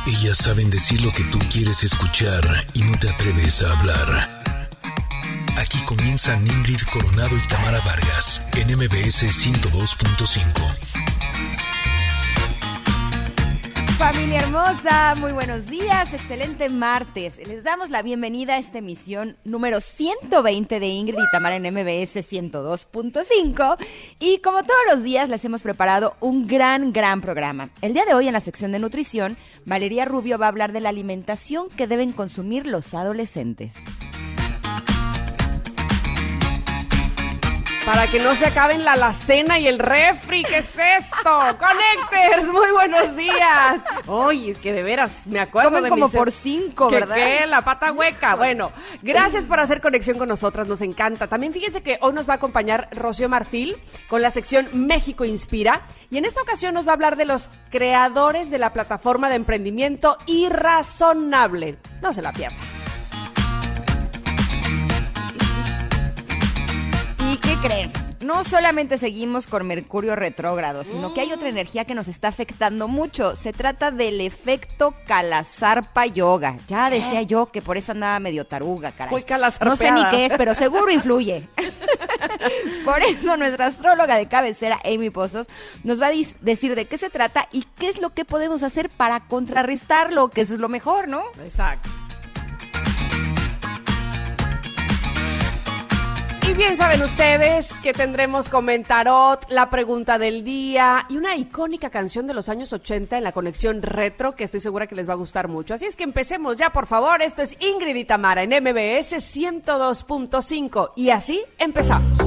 Ellas saben decir lo que tú quieres escuchar y no te atreves a hablar. Aquí comienzan Ingrid Coronado y Tamara Vargas en MBS 102.5. Familia hermosa, muy buenos días, excelente martes. Les damos la bienvenida a esta emisión número 120 de Ingrid y Tamara en MBS 102.5. Y como todos los días les hemos preparado un gran programa. El día de hoy en la sección de nutrición, Valeria Rubio va a hablar de la alimentación que deben consumir los adolescentes. Para que no se acaben la alacena y el refri, ¿qué es esto? ¡Connectors! ¡Muy buenos días! Oye, es que de veras, me acuerdo comen de como por 5, ¿verdad? ¿Qué? La pata hueca. Bueno, gracias por hacer conexión con nosotras, nos encanta. También fíjense que hoy nos va a acompañar Rocío Marfil con la sección México Inspira. Y en esta ocasión nos va a hablar de los creadores de la plataforma de emprendimiento Irrazonable. No se la pierdan. ¿Y qué creen? No solamente seguimos con Mercurio retrógrado, sino que hay otra energía que nos está afectando mucho. Se trata del efecto Calasarpa Yoga. Ya decía yo que por eso andaba medio taruga, caray. Muy calasarpeada. No sé ni qué es, pero seguro influye. Por eso nuestra astróloga de cabecera, Amy Pozos, nos va a decir de qué se trata y qué es lo que podemos hacer para contrarrestarlo, que eso es lo mejor, ¿no? Exacto. Y bien saben ustedes que tendremos Comentarot, la pregunta del día y una icónica canción de los años 80 en la conexión retro que estoy segura que les va a gustar mucho. Así es que empecemos ya, por favor. Esto es Ingrid y Tamara en MBS 102.5 y así empezamos.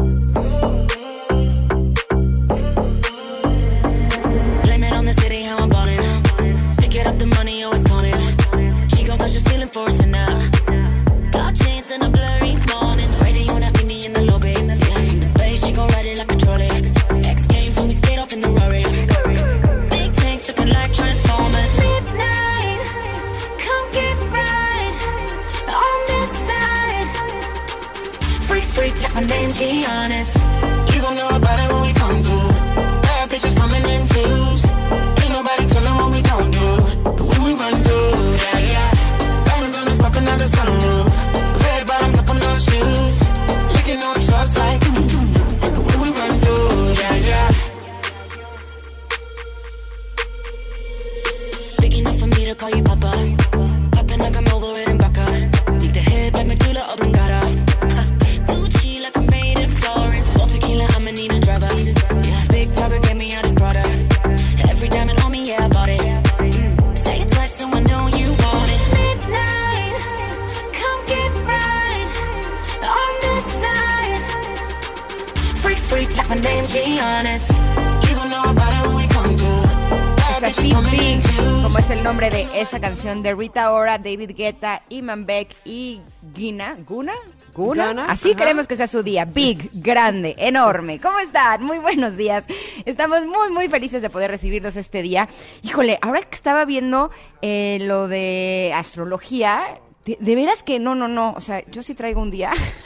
Blame it on the city, how I'm ballin'. Pick it up, the money always calling. She gon' touch the ceiling for us and now. Got chains in a blurry morning. Radio when I meet me in the lobby. Yeah, from the bay, she gon' ride it like a trolley. X Games when we skate off in the Rari. Big tanks looking like Transformers. Midnight, come get right on this side. Freak, like my name Giannis. You gon' know about it when we come through. Bad bitches coming in twos. Ain't nobody tellin' what we gon' do. But when we run through, yeah. Diamonds on us popping out the sunroof. Red bottoms up on those shoes. Licking off shots like but when we run through, yeah. Big enough for me to call you Papa. Popping like I'm over it in Baca. Need the head like Medulla Oblongata. Gucci like I'm made in Florence. No tequila, I'ma need a driver. Yeah, big talker get me out his brother. Every diamond on me, yeah, I bought it. Say it twice so I know you want it. Midnight, come get right on this side. Freak, like my name Giannis. You gon' know about it when we come through. Es así, Big, como es el nombre de esa canción de Rita Ora, David Guetta, Iman Beck y Guna. Así queremos que sea su día. Big, grande, enorme. ¿Cómo están? Muy buenos días. Estamos muy felices de poder recibirlos este día. Híjole, ahora que estaba viendo lo de astrología, de veras que no. O sea, yo sí traigo un día.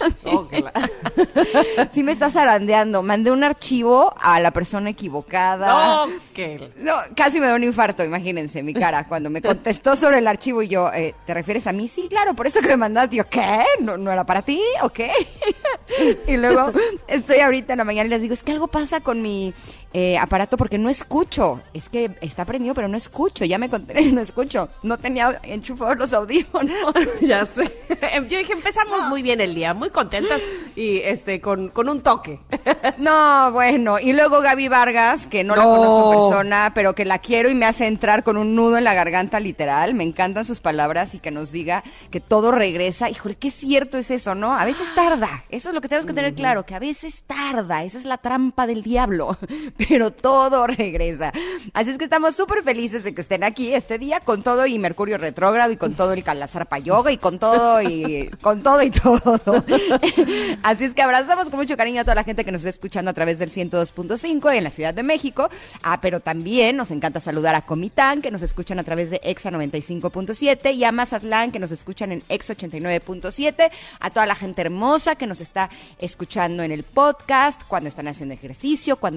Sí me está zarandeando. Mandé un archivo a la persona equivocada. No, casi me da un infarto, imagínense mi cara cuando me contestó sobre el archivo y yo, ¿te refieres a mí? Sí, claro, por eso que me mandaste. Yo, ¿qué? ¿No era para ti? ¿O qué? Y luego estoy ahorita en la mañana y les digo, es que algo pasa con mi aparato porque no escucho. Es que está prendido, pero no escucho. Ya me conté, no escucho. No tenía enchufados los audífonos. Ya sé. Yo dije, empezamos muy bien el día, muy contentas y con un toque. No, bueno. Y luego Gaby Vargas, que no la conozco en persona, pero que la quiero y me hace entrar con un nudo en la garganta literal. Me encantan sus palabras y que nos diga que todo regresa. Híjole, qué cierto es eso, ¿no? A veces tarda. Eso es lo que tenemos que tener claro, que a veces tarda. Esa es la trampa del diablo. Pero todo regresa. Así es que estamos súper felices de que estén aquí este día con todo y Mercurio retrógrado y con todo el Calasarpa Yoga y con todo y todo. Así es que abrazamos con mucho cariño a toda la gente que nos está escuchando a través del 102.5 en la Ciudad de México. Pero también nos encanta saludar a Comitán, que nos escuchan a través de Exa 95.7 y a Mazatlán, que nos escuchan en Exa 89.7. A toda la gente hermosa que nos está escuchando en el podcast, cuando están haciendo ejercicio, cuando van camino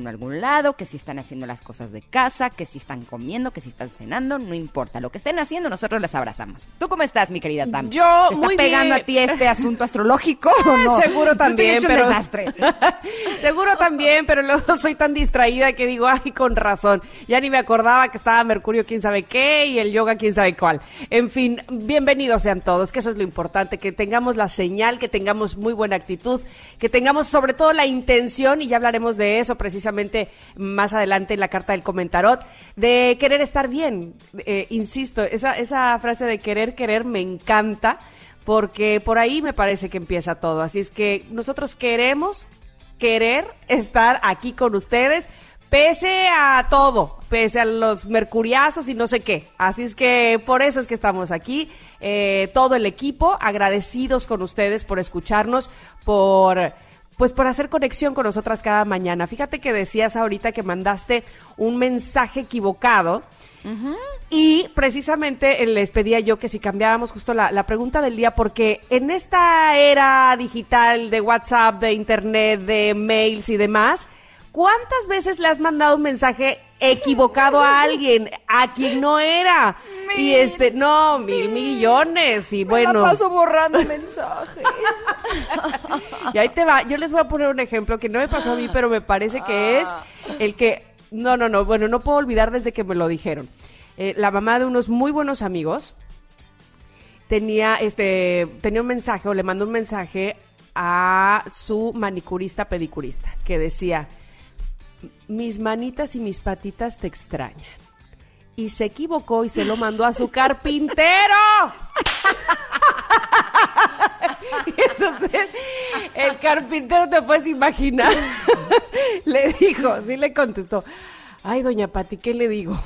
camino a algún lado, que si están haciendo las cosas de casa, que si están comiendo, que si están cenando, no importa. Lo que estén haciendo, nosotros les abrazamos. ¿Tú cómo estás, mi querida Tam? Yo, ¿Te está muy pegando bien. a ti este asunto astrológico o no? Seguro también, Estoy hecho pero un desastre. Seguro también, pero luego soy tan distraída que digo, ay, con razón. Ya ni me acordaba que estaba Mercurio quién sabe qué y el yoga quién sabe cuál. En fin, bienvenidos sean todos, que eso es lo importante, que tengamos la señal, que tengamos muy buena actitud, que tengamos sobre todo la intención, y ya hablaremos de eso precisamente más adelante en la carta del comentarot, de querer estar bien. Insisto, esa frase de querer me encanta, porque por ahí me parece que empieza todo. Así es que nosotros queremos estar aquí con ustedes, pese a todo, pese a los mercuriazos y no sé qué. Así es que por eso es que estamos aquí, todo el equipo, agradecidos con ustedes por escucharnos, por hacer conexión con nosotras cada mañana. Fíjate que decías ahorita que mandaste un mensaje equivocado. Uh-huh. Y precisamente les pedía yo que si cambiábamos justo la pregunta del día, porque en esta era digital de WhatsApp, de internet, de mails y demás, ¿cuántas veces le has mandado un mensaje equivocado a alguien, a quien no era? Y mil millones, y bueno. Me la paso borrando mensajes. Y ahí te va, yo les voy a poner un ejemplo que no me pasó a mí, pero me parece que es el que, bueno, no puedo olvidar desde que me lo dijeron. La mamá de unos muy buenos amigos tenía un mensaje, o le mandó un mensaje a su manicurista pedicurista, que decía: mis manitas y mis patitas te extrañan. Y se equivocó y se lo mandó a su carpintero. Y entonces, el carpintero, te puedes imaginar, le dijo, sí le contestó: ay, doña Pati, ¿qué le digo?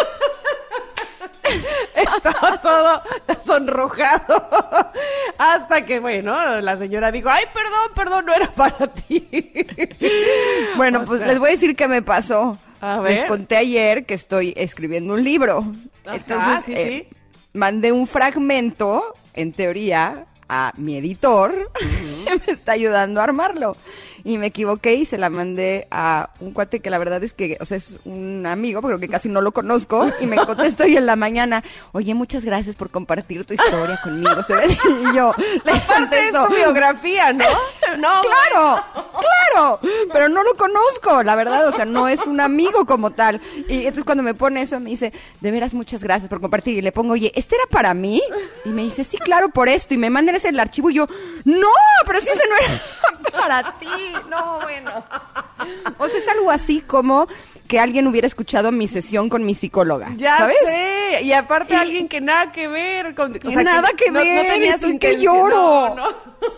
Estaba todo sonrojado. Hasta que, bueno, la señora dijo: ay, perdón, no era para ti. Bueno, pues les voy a decir qué me pasó. A ver. Les conté ayer que estoy escribiendo un libro. Ajá, entonces, sí. Mandé un fragmento, en teoría, a mi editor, que me está ayudando a armarlo. Y me equivoqué y se la mandé a un cuate que la verdad es que, o sea, es un amigo, pero que casi no lo conozco, y me contestó hoy en la mañana: oye, muchas gracias por compartir tu historia conmigo. ¿Sabes? Y yo le contesto: es tu biografía, ¿no? No, claro, pero no lo conozco, la verdad, o sea, no es un amigo como tal. Y entonces cuando me pone eso me dice: de veras, muchas gracias por compartir. Y le pongo: oye, ¿este era para mí? Y me dice: sí, claro, por esto. Y me mandan ese el archivo y yo: no, pero si ese no era para ti. No, bueno. O sea, es algo así como que alguien hubiera escuchado mi sesión con mi psicóloga. Ya ¿sabes? sé. Y aparte alguien que nada que ver. O sea, nada que ver. No tenías estoy que intención. lloro. No.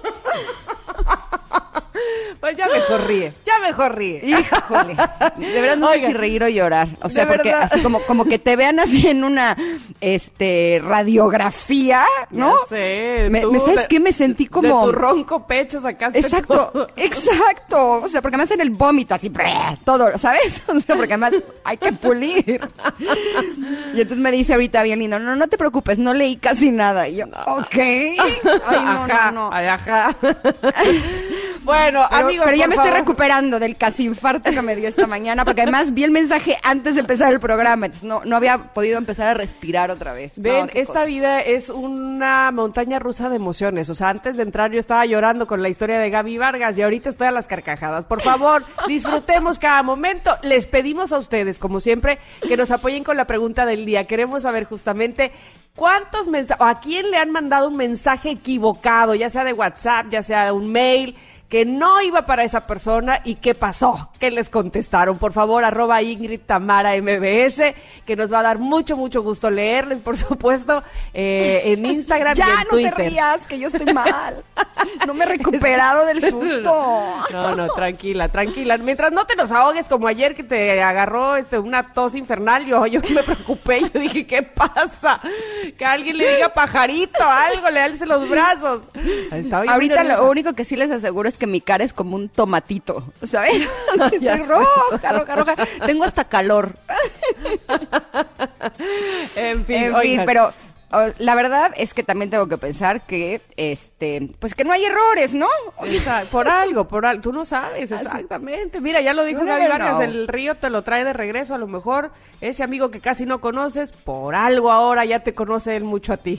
Pues ya mejor ríe. Híjole. De verdad no sé si reír o llorar. O sea, porque verdad. así como que te vean así en una radiografía, ¿no? Ya sé. ¿Sabes qué? Me sentí como... De tu ronco pecho sacaste Exacto, todo. exacto. O sea, porque además en el vómito así, todo, ¿sabes? O sea, porque además hay que pulir. Y entonces me dice ahorita bien lindo: no te preocupes, no leí casi nada. Y yo, ok. Ay, no. Ay, ajá. Bueno, amigos, pero ya me favor. estoy recuperando del casi infarto que me dio esta mañana, porque además vi el mensaje antes de empezar el programa, entonces no había podido empezar a respirar otra vez. Ven, No, qué esta cosa. vida es una montaña rusa de emociones. O sea, antes de entrar yo estaba llorando con la historia de Gaby Vargas y ahorita estoy a las carcajadas. Por favor, disfrutemos cada momento. Les pedimos a ustedes, como siempre, que nos apoyen con la pregunta del día. Queremos saber justamente cuántos mensajes, o a quién le han mandado un mensaje equivocado, ya sea de WhatsApp, ya sea un mail, que no iba para esa persona, y qué pasó, qué les contestaron. Por favor, @Ingrid Tamara MBS, que nos va a dar mucho gusto leerles, por supuesto, en Instagram Ya, y en no Twitter. te rías, que yo estoy mal. No me he recuperado del susto. No, tranquila. Mientras no te nos ahogues como ayer que te agarró una tos infernal, yo me preocupé, yo dije: ¿qué pasa? Que alguien le diga pajarito, algo, le alce los brazos. Ahorita lo único que sí les aseguro es que mi cara es como un tomatito, ¿sabes? Ya Estoy roja. Tengo hasta calor. En fin, En fin, oigan. pero la verdad es que también tengo que pensar que, pues que no hay errores, ¿no? O sea, por algo, tú no sabes exactamente. Mira, ya lo dijo Gaby Vargas, el río te lo trae de regreso, a lo mejor ese amigo que casi no conoces, por algo ahora ya te conoce él mucho a ti.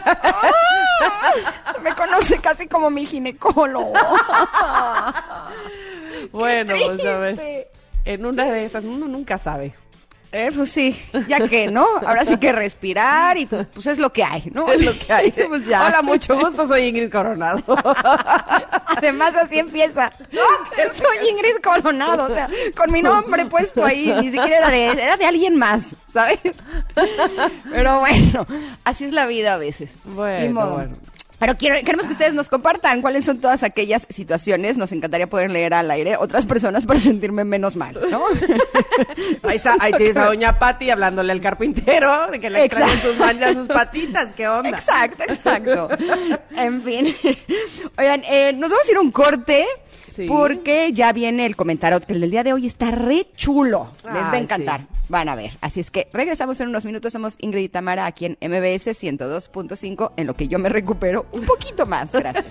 Me conoce casi como mi ginecólogo. Bueno, pues sabes, en una de esas uno nunca sabe. Pues sí, ya que, ¿no? Ahora sí que respirar y pues es lo que hay, ¿no? Es lo que hay. Pues ya. Hola, mucho gusto, soy Ingrid Coronado. Además así empieza. No, soy Ingrid Coronado, o sea, con mi nombre puesto ahí, ni siquiera era de alguien más, ¿sabes? Pero bueno, así es la vida a veces. Bueno. Pero queremos que ustedes nos compartan cuáles son todas aquellas situaciones. Nos encantaría poder leer al aire otras personas para sentirme menos mal, ¿no? Ahí tienes a doña Pati hablándole al carpintero de que le extraen sus manos, sus patitas. ¿Qué onda? Exacto. En fin. Oigan, nos vamos a ir a un corte. Sí. Porque ya viene el comentario que el del día de hoy está re chulo. Les va a encantar. Sí. Van a ver. Así es que regresamos en unos minutos. Somos Ingrid y Tamara aquí en MBS 102.5, en lo que yo me recupero un poquito más. Gracias.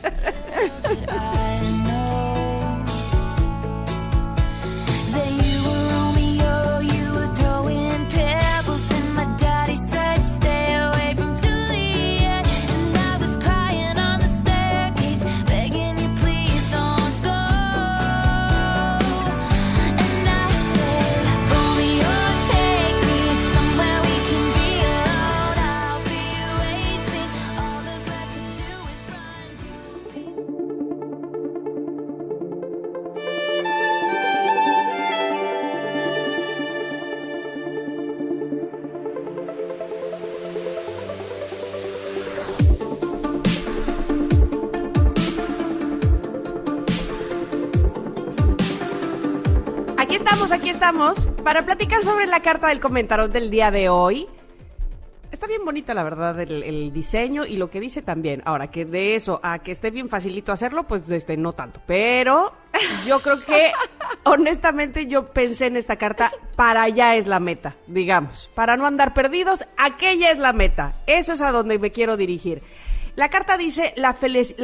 Aquí estamos para platicar sobre la carta del comentario del día de hoy. Está bien bonita, la verdad, el diseño y lo que dice también. Ahora, que de eso a que esté bien facilito hacerlo, pues no tanto. Pero yo creo que, honestamente, yo pensé en esta carta, para allá es la meta, digamos. Para no andar perdidos, aquella es la meta. Eso es a donde me quiero dirigir. La carta dice, la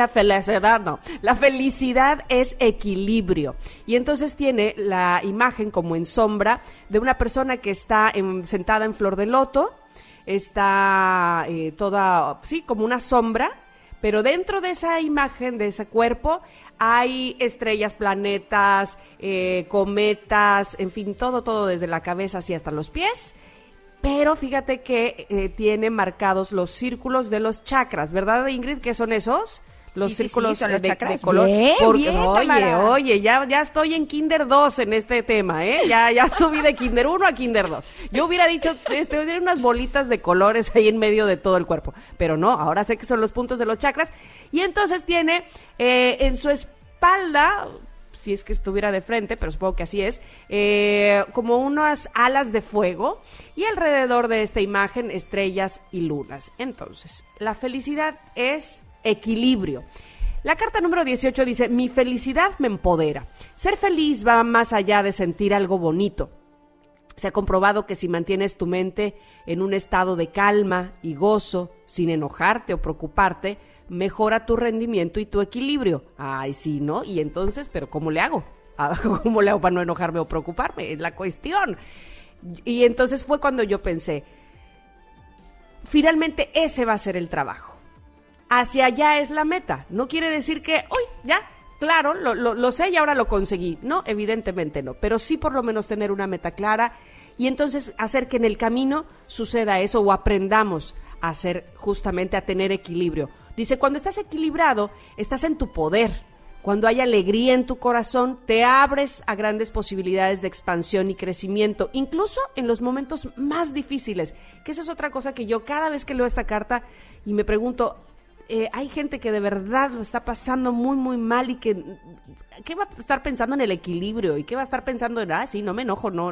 felicidad es equilibrio. Y entonces tiene la imagen como en sombra de una persona que está sentada en flor de loto, está toda, sí, como una sombra, pero dentro de esa imagen, de ese cuerpo, hay estrellas, planetas, cometas, en fin, todo desde la cabeza así hasta los pies. Pero fíjate que tiene marcados los círculos de los chakras, ¿verdad, Ingrid? ¿Qué son esos? Los círculos son los chakras. De color. Bien, Oye, ya estoy en Kinder 2 en este tema, ¿eh? Ya subí de Kinder 1 a Kinder 2. Yo hubiera dicho, tiene unas bolitas de colores ahí en medio de todo el cuerpo. Pero no, ahora sé que son los puntos de los chakras. Y entonces tiene en su espalda, si es que estuviera de frente, pero supongo que así es, como unas alas de fuego y alrededor de esta imagen estrellas y lunas. Entonces, la felicidad es equilibrio. La carta número 18 dice, mi felicidad me empodera. Ser feliz va más allá de sentir algo bonito. Se ha comprobado que si mantienes tu mente en un estado de calma y gozo, sin enojarte o preocuparte, mejora tu rendimiento y tu equilibrio. Ay, sí, ¿no? Y entonces, ¿pero cómo le hago? ¿Cómo le hago para no enojarme o preocuparme? Es la cuestión. Y entonces fue cuando yo pensé, finalmente ese va a ser el trabajo. Hacia allá es la meta. No quiere decir que, uy, ya, claro, lo sé y ahora lo conseguí. No, evidentemente no. Pero sí por lo menos tener una meta clara y entonces hacer que en el camino suceda eso o aprendamos a hacer justamente, a tener equilibrio. Dice, cuando estás equilibrado, estás en tu poder. Cuando hay alegría en tu corazón, te abres a grandes posibilidades de expansión y crecimiento, incluso en los momentos más difíciles. Que esa es otra cosa que yo cada vez que leo esta carta y me pregunto, hay gente que de verdad lo está pasando muy, muy mal y que ¿qué va a estar pensando en el equilibrio? ¿Y qué va a estar pensando en, sí, no me enojo, no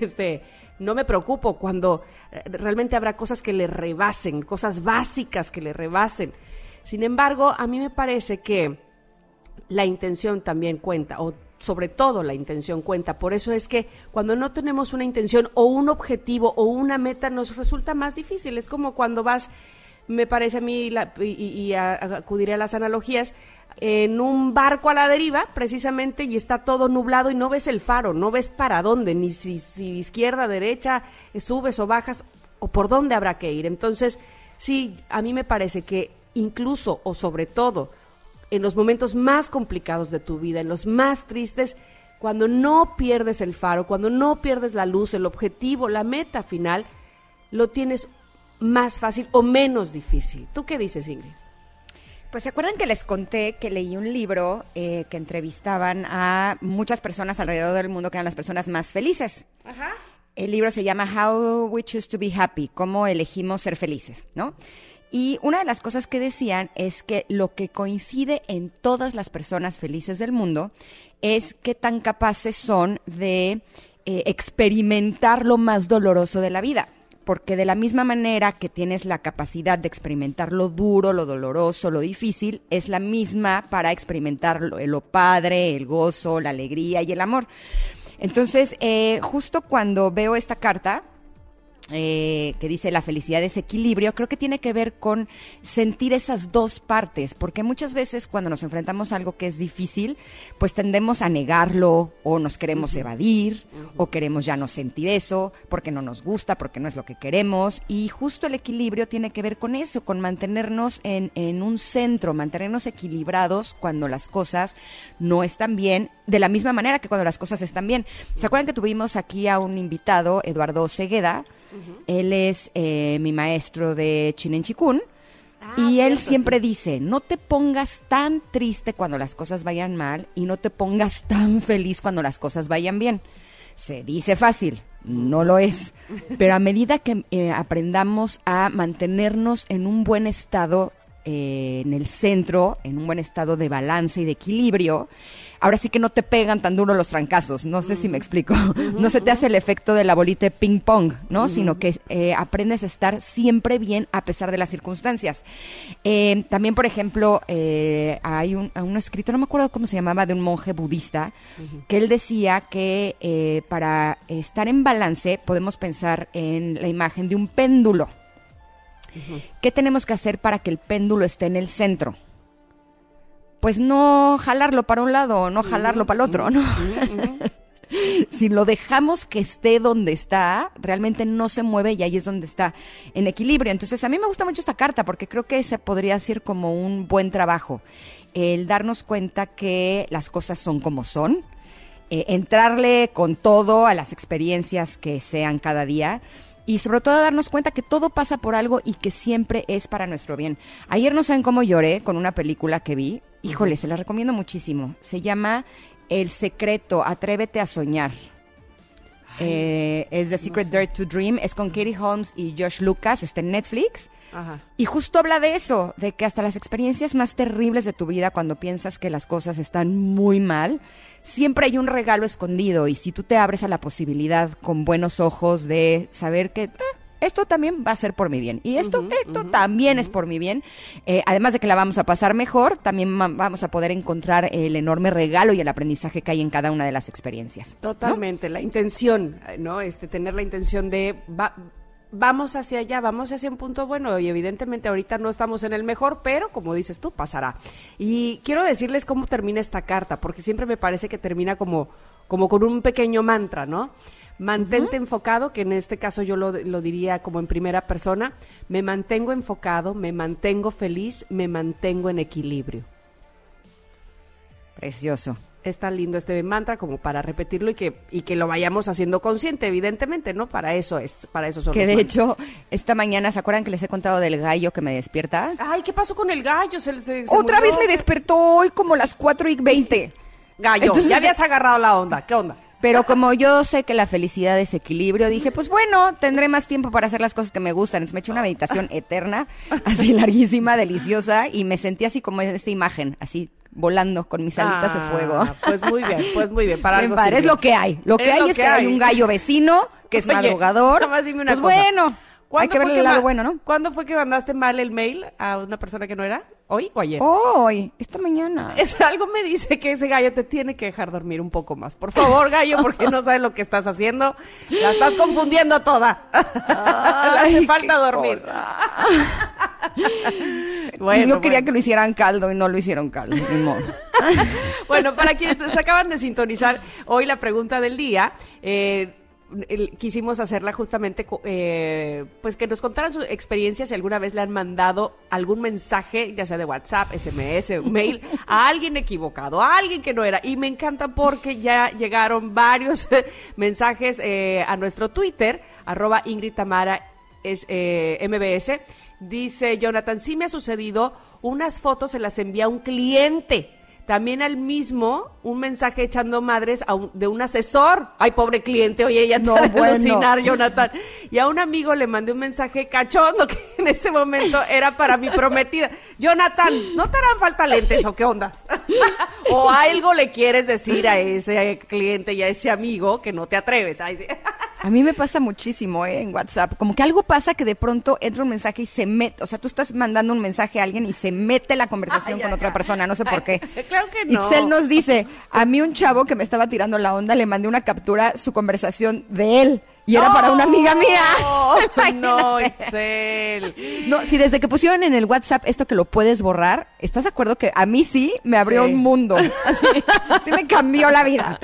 me preocupo? Cuando realmente habrá cosas que le rebasen, cosas básicas que le rebasen. Sin embargo, a mí me parece que la intención también cuenta, o sobre todo la intención cuenta. Por eso es que cuando no tenemos una intención o un objetivo o una meta nos resulta más difícil. Es como cuando vas me parece a mí, acudiré a las analogías, en un barco a la deriva, precisamente, y está todo nublado y no ves el faro, no ves para dónde, ni si izquierda, derecha, subes o bajas, o por dónde habrá que ir. Entonces, sí, a mí me parece que incluso, o sobre todo, en los momentos más complicados de tu vida, en los más tristes, cuando no pierdes el faro, cuando no pierdes la luz, el objetivo, la meta final, lo tienes más fácil o menos difícil. ¿Tú qué dices, Ingrid? Pues se acuerdan que les conté que leí un libro que entrevistaban a muchas personas alrededor del mundo que eran las personas más felices. Ajá. El libro se llama How We Choose to Be Happy, cómo elegimos ser felices, ¿no? Y una de las cosas que decían es que lo que coincide en todas las personas felices del mundo es qué tan capaces son de experimentar lo más doloroso de la vida. Porque de la misma manera que tienes la capacidad de experimentar lo duro, lo doloroso, lo difícil, es la misma para experimentar lo padre, el gozo, la alegría y el amor. Entonces, justo cuando veo esta carta, que dice la felicidad es equilibrio, creo que tiene que ver con sentir esas dos partes, porque muchas veces cuando nos enfrentamos a algo que es difícil, pues tendemos a negarlo, o nos queremos evadir, o queremos ya no sentir eso, porque no nos gusta, porque no es lo que queremos, y justo el equilibrio tiene que ver con eso, con mantenernos en un centro, mantenernos equilibrados cuando las cosas no están bien, de la misma manera que cuando las cosas están bien. ¿Se acuerdan que tuvimos aquí a un invitado, Eduardo Cegueda? Él es mi maestro de Chinen Chikun, y él siempre dice, no te pongas tan triste cuando las cosas vayan mal y no te pongas tan feliz cuando las cosas vayan bien. Se dice fácil, no lo es, pero a medida que aprendamos a mantenernos en un buen estado, en el centro, en un buen estado de balance y de equilibrio, ahora sí que no te pegan tan duro los trancazos, no sé si me explico, no se te hace el efecto de la bolita de ping pong, ¿no? Sino que aprendes a estar siempre bien a pesar de las circunstancias. También, por ejemplo, hay un escrito, no me acuerdo cómo se llamaba, de un monje budista, que él decía que para estar en balance podemos pensar en la imagen de un péndulo. ¿Qué tenemos que hacer para que el péndulo esté en el centro? Pues no jalarlo para un lado, no jalarlo para el otro, ¿no? Si lo dejamos que esté donde está, realmente no se mueve y ahí es donde está en equilibrio. Entonces, a mí me gusta mucho esta carta porque creo que ese podría ser como un buen trabajo. El darnos cuenta que las cosas son como son, entrarle con todo a las experiencias que sean cada día, y sobre todo darnos cuenta que todo pasa por algo y que siempre es para nuestro bien. Ayer no saben cómo lloré con una película que vi. Híjole, se la recomiendo muchísimo. Se llama El Secreto, Atrévete a Soñar. Es The Secret Dare to Dream. Es con Katie Holmes y Josh Lucas. Está en Netflix. Ajá. Y justo habla de eso, de que hasta las experiencias más terribles de tu vida, cuando piensas que las cosas están muy mal, siempre hay un regalo escondido, y si tú te abres a la posibilidad con buenos ojos de saber que esto también va a ser por mi bien, y esto también es por mi bien, además de que la vamos a pasar mejor, también vamos a poder encontrar el enorme regalo y el aprendizaje que hay en cada una de las experiencias. Totalmente, ¿no? La intención, ¿no? Tener la intención de... vamos hacia allá, vamos hacia un punto bueno, y evidentemente ahorita no estamos en el mejor, pero como dices tú, pasará. Y quiero decirles cómo termina esta carta, porque siempre me parece que termina como con un pequeño mantra, ¿no? Mantente enfocado, que en este caso yo lo diría como en primera persona. Me mantengo enfocado, me mantengo feliz, me mantengo en equilibrio. Precioso. Es tan lindo este mantra como para repetirlo y que lo vayamos haciendo consciente, evidentemente, ¿no? Para eso son que los de hecho, esta mañana, ¿se acuerdan que les he contado del gallo que me despierta? Ay, ¿qué pasó con el gallo? Se Otra murió. vez me despertó hoy como las 4:20. Gallo, Entonces, ya habías agarrado la onda, ¿qué onda? Pero como yo sé que la felicidad es equilibrio, dije, pues bueno, tendré más tiempo para hacer las cosas que me gustan. Entonces me eché una meditación eterna, así larguísima, deliciosa, y me sentí así como en esta imagen, así volando con mis alitas de fuego. Pues muy bien, para algo es lo que hay. Lo que hay es que hay un gallo vecino que es madrugador. Nada más dime una pues cosa. Bueno, hay que verle el lado bueno, ¿no? ¿Cuándo fue que mandaste mal el mail a una persona que no era? ¿Hoy o ayer? Hoy, esta mañana. Algo me dice que ese gallo te tiene que dejar dormir un poco más. Por favor, gallo, porque no sabes lo que estás haciendo. La estás confundiendo toda. Le hace falta dormir. Yo quería que lo hicieran caldo y no lo hicieron caldo, ni modo. Bueno, para quienes se acaban de sintonizar, hoy la pregunta del día, quisimos hacerla justamente, pues que nos contaran sus experiencias, si alguna vez le han mandado algún mensaje, ya sea de WhatsApp, SMS, mail, a alguien equivocado, a alguien que no era. Y me encanta porque ya llegaron varios mensajes a nuestro Twitter, @IngridTamara MBS. Dice Jonathan, sí me ha sucedido, unas fotos se las envía a un cliente. También al mismo, un mensaje echando madres de un asesor. Ay, pobre cliente, oye, ella no puede alucinar, Jonathan. Y a un amigo le mandé un mensaje cachondo que en ese momento era para mi prometida. Jonathan, ¿no te harán falta lentes o qué ondas? O algo le quieres decir a ese cliente y a ese amigo que no te atreves. Ay, sí. A mí me pasa muchísimo, en WhatsApp. Como que algo pasa que de pronto entra un mensaje y se mete. O sea, tú estás mandando un mensaje a alguien y se mete la conversación con otra persona. No sé por qué. Claro que no. Itzel nos dice, a mí un chavo que me estaba tirando la onda, le mandé una captura, su conversación de él. Y era para una amiga mía. No, Itzel. No, si desde que pusieron en el WhatsApp esto que lo puedes borrar, ¿estás de acuerdo que a mí sí me abrió un mundo? Así me cambió la vida.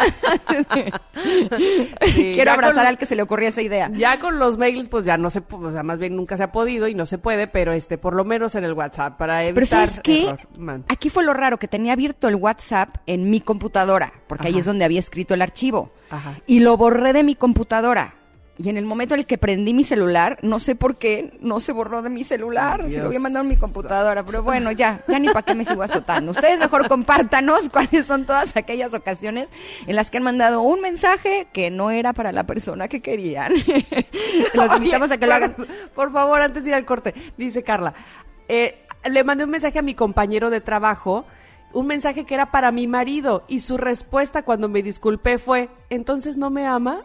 Sí, quiero abrazar al que se le ocurrió esa idea. Ya con los mails, pues ya no se, o sea, más bien nunca se ha podido y no se puede, pero por lo menos en el WhatsApp para evitar. Pero ¿sabes qué? Error. Aquí fue lo raro, que tenía abierto el WhatsApp en mi computadora, porque ahí es donde había escrito el archivo. Ajá. Y lo borré de mi computadora. Y en el momento en el que prendí mi celular, no sé por qué, no se borró de mi celular. Dios. Se lo había mandado en mi computadora. Pero bueno, ya ni para qué me sigo azotando. Ustedes mejor compártanos cuáles son todas aquellas ocasiones en las que han mandado un mensaje que no era para la persona que querían. Los invitamos a que lo hagan. Por favor, antes de ir al corte, dice Carla, le mandé un mensaje a mi compañero de trabajo, un mensaje que era para mi marido, y su respuesta cuando me disculpé fue, ¿entonces no me ama?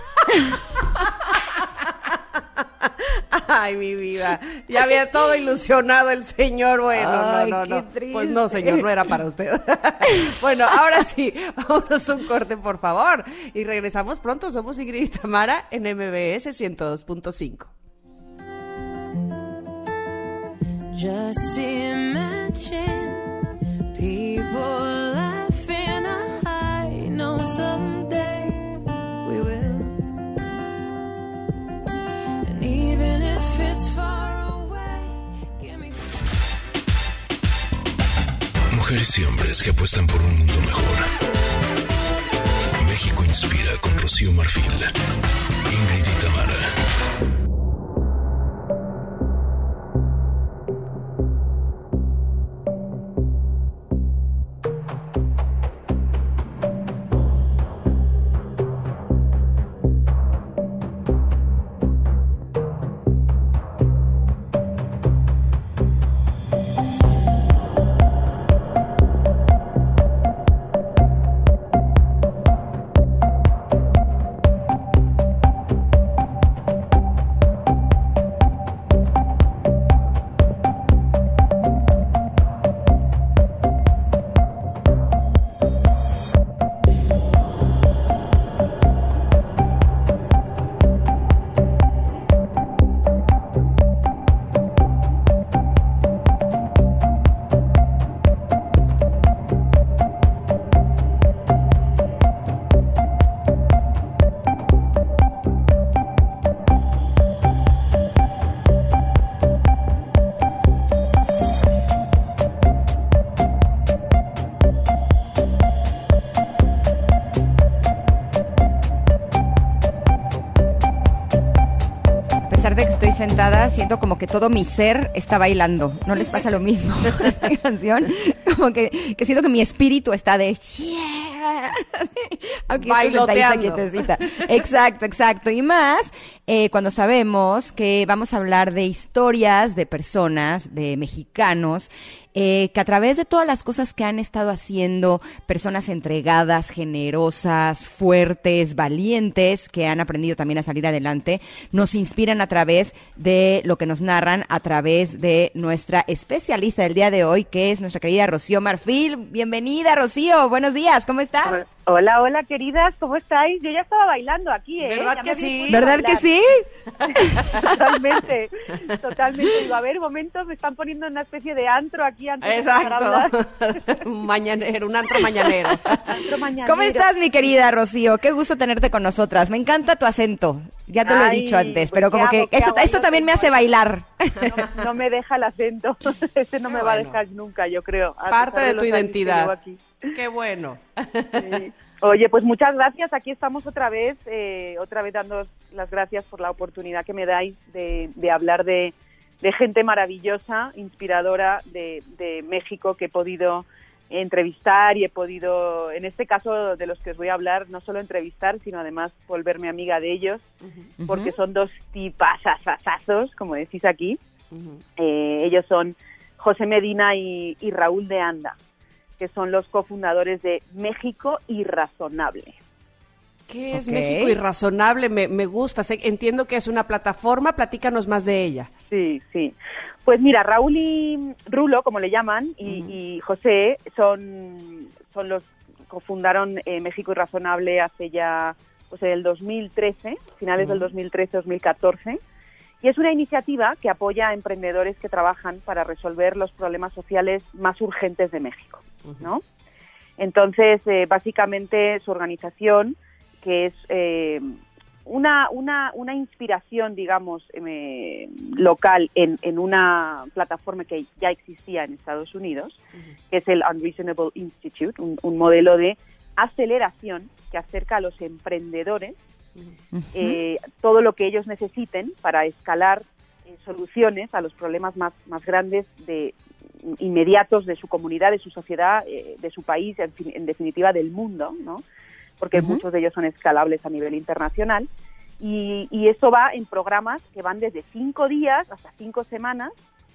Ay, mi vida, ya había todo ilusionado el señor. Bueno, ay, no. triste. Pues no, señor, no era para usted. Bueno, ahora sí, vámonos a un corte, por favor, y regresamos pronto. Somos Ingrid y Tamara en MBS 102.5. Just imagine people laughing. I know someday we will. And even if it's far away, give me. Mujeres y hombres que apuestan por un mundo mejor. México inspira con Rocío Marfil. Ingrid y Tamara. Sentada, siento como que todo mi ser está bailando. ¿No les pasa lo mismo con esta canción? Como que siento que mi espíritu está de yeah. Aunque bailoteando. Quietecita. Exacto. Y más cuando sabemos que vamos a hablar de historias de personas, de mexicanos, que a través de todas las cosas que han estado haciendo, personas entregadas, generosas, fuertes, valientes, que han aprendido también a salir adelante, nos inspiran a través de lo que nos narran, a través de nuestra especialista del día de hoy, que es nuestra querida Rocío Marfil. Bienvenida, Rocío. Buenos días, ¿cómo estás? Hola, hola, queridas, ¿cómo estáis? Yo ya estaba bailando aquí, ¿eh? ¿Verdad que sí? ¿Verdad que sí? Totalmente, totalmente. Digo, a ver, momentos, me están poniendo en una especie de antro aquí antes de empezar a hablar. Exacto. Un mañanero, un antro mañanero. Antro mañanero. ¿Cómo estás, mi querida Rocío? Qué gusto tenerte con nosotras. Me encanta tu acento. Ya te lo he Ay, dicho antes, pues, pero como ¿qué que hago? eso también me hace bailar. No me deja el acento. Ese no me va a dejar nunca, yo creo. a Parte pesar de los tu años que identidad. llevo aquí. Qué bueno. Sí. Oye, pues muchas gracias. Aquí estamos otra vez dándoos las gracias por la oportunidad que me dais de hablar de gente maravillosa, inspiradora de México, que he podido entrevistar y he podido, en este caso de los que os voy a hablar, no solo entrevistar, sino además volverme amiga de ellos, porque son dos tipasazazazos, como decís aquí. Ellos son José Medina y Raúl de Anda, que son los cofundadores de México Irrazonable. ¿Qué es Ok. México Irrazonable? Me gusta. Entiendo que es una plataforma. Platícanos más de ella. Sí, sí. Pues mira, Raúl y Rulo, como le llaman, y José son los cofundaron México Irrazonable hace ya, pues en el 2013, finales del 2013-2014. Y es una iniciativa que apoya a emprendedores que trabajan para resolver los problemas sociales más urgentes de México, ¿no? Entonces, básicamente, su organización, que es una inspiración, digamos, local en una plataforma que ya existía en Estados Unidos, que es el Unreasonable Institute, un modelo de aceleración que acerca a los emprendedores todo lo que ellos necesiten para escalar soluciones a los problemas más grandes inmediatos de su comunidad, de su sociedad, de su país, en definitiva del mundo, ¿no? Porque muchos de ellos son escalables a nivel internacional, y eso va en programas que van desde 5 días hasta 5 semanas,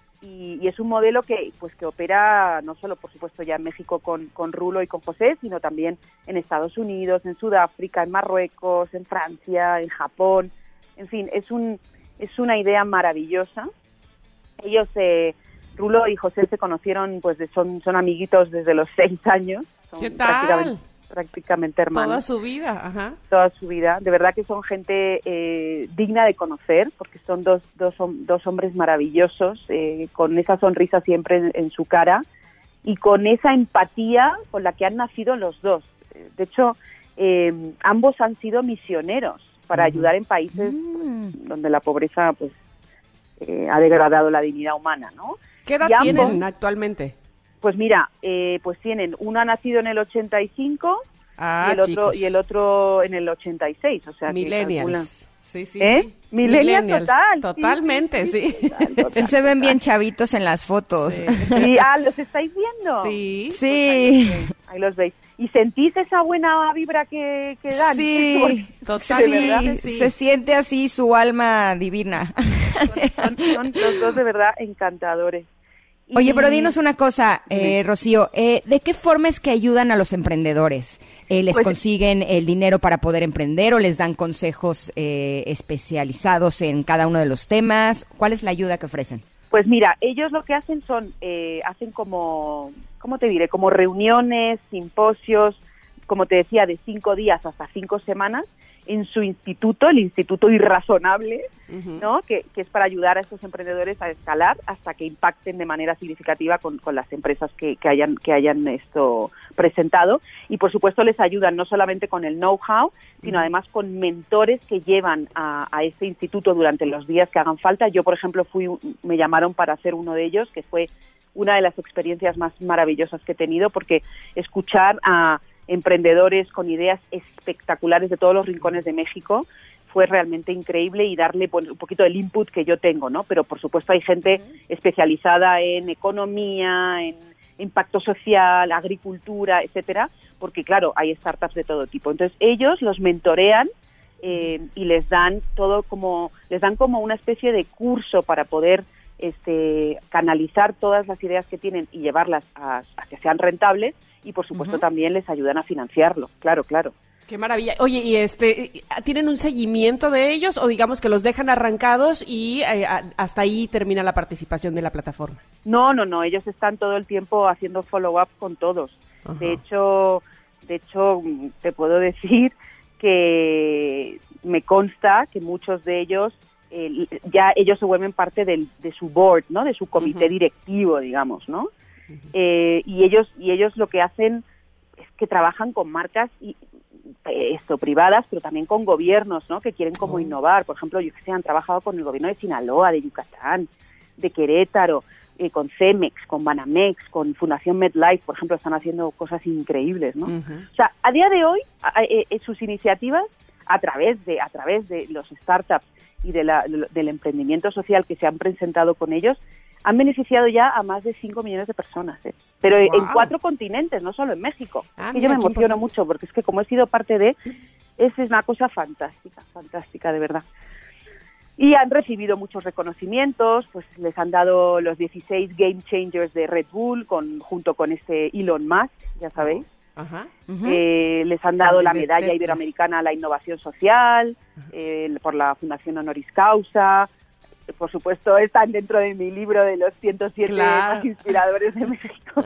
y es un modelo que opera no solo, por supuesto, ya en México con Rulo y con José, sino también en Estados Unidos, en Sudáfrica, en Marruecos, en Francia, en Japón. En fin, es una idea maravillosa. Ellos, Rulo y José, se conocieron, pues son amiguitos desde los 6 años. Son ¿Qué tal? prácticamente hermanos. Toda su vida, ajá. Toda su vida. De verdad que son gente digna de conocer, porque son dos hombres maravillosos, con esa sonrisa siempre en su cara y con esa empatía con la que han nacido los dos. De hecho, ambos han sido misioneros para ayudar en países donde la pobreza ha degradado la dignidad humana, ¿no? ¿Qué edad Y tienen ambos, actualmente? pues mira, pues tienen, uno ha nacido en el 85 chicos. y el otro en el 86, o sea, Millennials. Sí, sí, ¿Eh? sí. Millennials total. Totalmente, sí. Sí se ven bien chavitos en las fotos. Sí. Sí, ¿los estáis viendo? Sí. Sí. Ahí los veis. ¿Y sentís esa buena vibra que dan? Sí, Totalmente, sí, sí. se siente así su alma divina. Son los dos de verdad encantadores. Y- Oye, pero dinos una cosa, Rocío, ¿de qué forma es que ayudan a los emprendedores? ¿Les Pues- consiguen el dinero para poder emprender o les dan consejos especializados en cada uno de los temas? ¿Cuál es la ayuda que ofrecen? Pues mira, ellos lo que hacen son, hacen como, ¿cómo te diré? Como reuniones, simposios, como te decía, de 5 días hasta 5 semanas, en su instituto, el Instituto Irrazonable, ¿no? Que es para ayudar a estos emprendedores a escalar hasta que impacten de manera significativa con las empresas que hayan esto presentado. Y por supuesto les ayudan no solamente con el know-how, sino además con mentores que llevan a este instituto durante los días que hagan falta. Yo, por ejemplo, me llamaron para ser uno de ellos, que fue una de las experiencias más maravillosas que he tenido, porque escuchar a emprendedores con ideas espectaculares de todos los rincones de México fue realmente increíble, y darle un poquito del input que yo tengo, ¿no? Pero por supuesto hay gente especializada en economía, en impacto social, agricultura, etcétera, porque claro, hay startups de todo tipo. Entonces ellos los mentorean y les dan como una especie de curso para poder canalizar todas las ideas que tienen y llevarlas a que sean rentables, y por supuesto también les ayudan a financiarlo, claro. Qué maravilla. Oye, ¿y tienen un seguimiento de ellos o digamos que los dejan arrancados y hasta ahí termina la participación de la plataforma? No, ellos están todo el tiempo haciendo follow-up con todos. Ajá. De hecho, De hecho, te puedo decir que me consta que muchos de ellos ya ellos se vuelven parte de su board, ¿no? De su comité directivo, digamos, ¿no? Y ellos lo que hacen es que trabajan con marcas privadas, pero también con gobiernos, ¿no? Que quieren como innovar. Por ejemplo, yo que sé, han trabajado con el gobierno de Sinaloa, de Yucatán, de Querétaro, con Cemex, con Banamex, con Fundación MedLife, por ejemplo, están haciendo cosas increíbles, ¿no? O sea, a día de hoy, sus iniciativas, a través de los startups y del emprendimiento social que se han presentado con ellos, han beneficiado ya a más de 5 millones de personas, pero en 4 continentes, no solo en México. Y yo me emociono mucho porque es que como he sido parte de, es una cosa fantástica de verdad. Y han recibido muchos reconocimientos, pues les han dado los 16 Game Changers de Red Bull junto con Elon Musk, ya sabéis. Les han dado la medalla iberoamericana a la innovación social, por la Fundación Honoris Causa. Por supuesto, están dentro de mi libro de los 107 más inspiradores de México.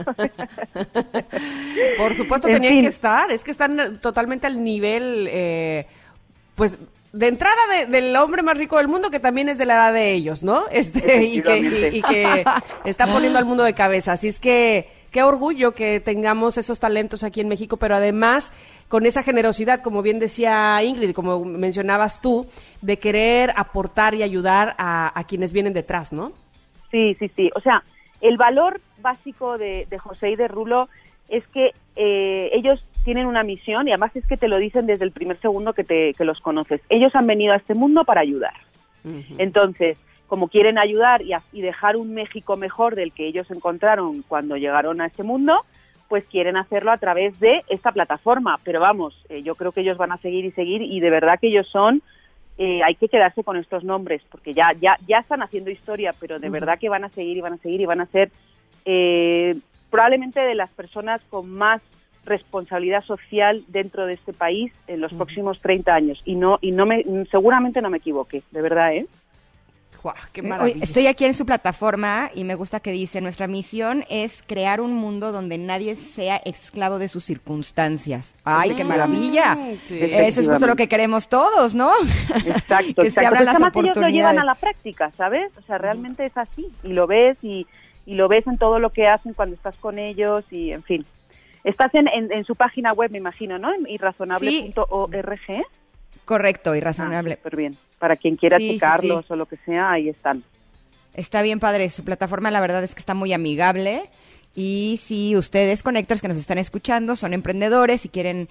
Por supuesto, tenían que estar. Es que están totalmente al nivel, pues, de entrada del hombre más rico del mundo, que también es de la edad de ellos, ¿no? Y que está poniendo al mundo de cabeza. Así es que qué orgullo que tengamos esos talentos aquí en México, pero además con esa generosidad, como bien decía Ingrid, como mencionabas tú, de querer aportar y ayudar a quienes vienen detrás, ¿no? Sí. O sea, el valor básico de José y de Rulo es que ellos tienen una misión, y además es que te lo dicen desde el primer segundo que los conoces. Ellos han venido a este mundo para ayudar. Entonces, como quieren ayudar y dejar un México mejor del que ellos encontraron cuando llegaron a este mundo, pues quieren hacerlo a través de esta plataforma. Pero vamos, yo creo que ellos van a seguir, y de verdad que ellos son, hay que quedarse con estos nombres, porque ya están haciendo historia, pero de verdad que van a seguir y van a ser probablemente de las personas con más responsabilidad social dentro de este país en los próximos 30 años. Seguramente no me equivoqué, de verdad, ¿eh? ¡Guau, qué maravilla! Estoy aquí en su plataforma y me gusta que dice: nuestra misión es crear un mundo donde nadie sea esclavo de sus circunstancias. ¡Ay, qué maravilla! Sí. Eso es justo lo que queremos todos, ¿no? Exacto. Que se abran las oportunidades. Ellos lo llevan a la práctica, ¿sabes? O sea, realmente es así. Y lo ves y lo ves en todo lo que hacen cuando estás con ellos y, en fin. Estás en su página web, me imagino, ¿no? En irrazonable.org. Correcto, Irrazonable. Súper bien. Para quien quiera checarlos o lo que sea, ahí están. Está bien padre. Su plataforma, la verdad es que está muy amigable. Y si ustedes, Connectors, que nos están escuchando, son emprendedores y quieren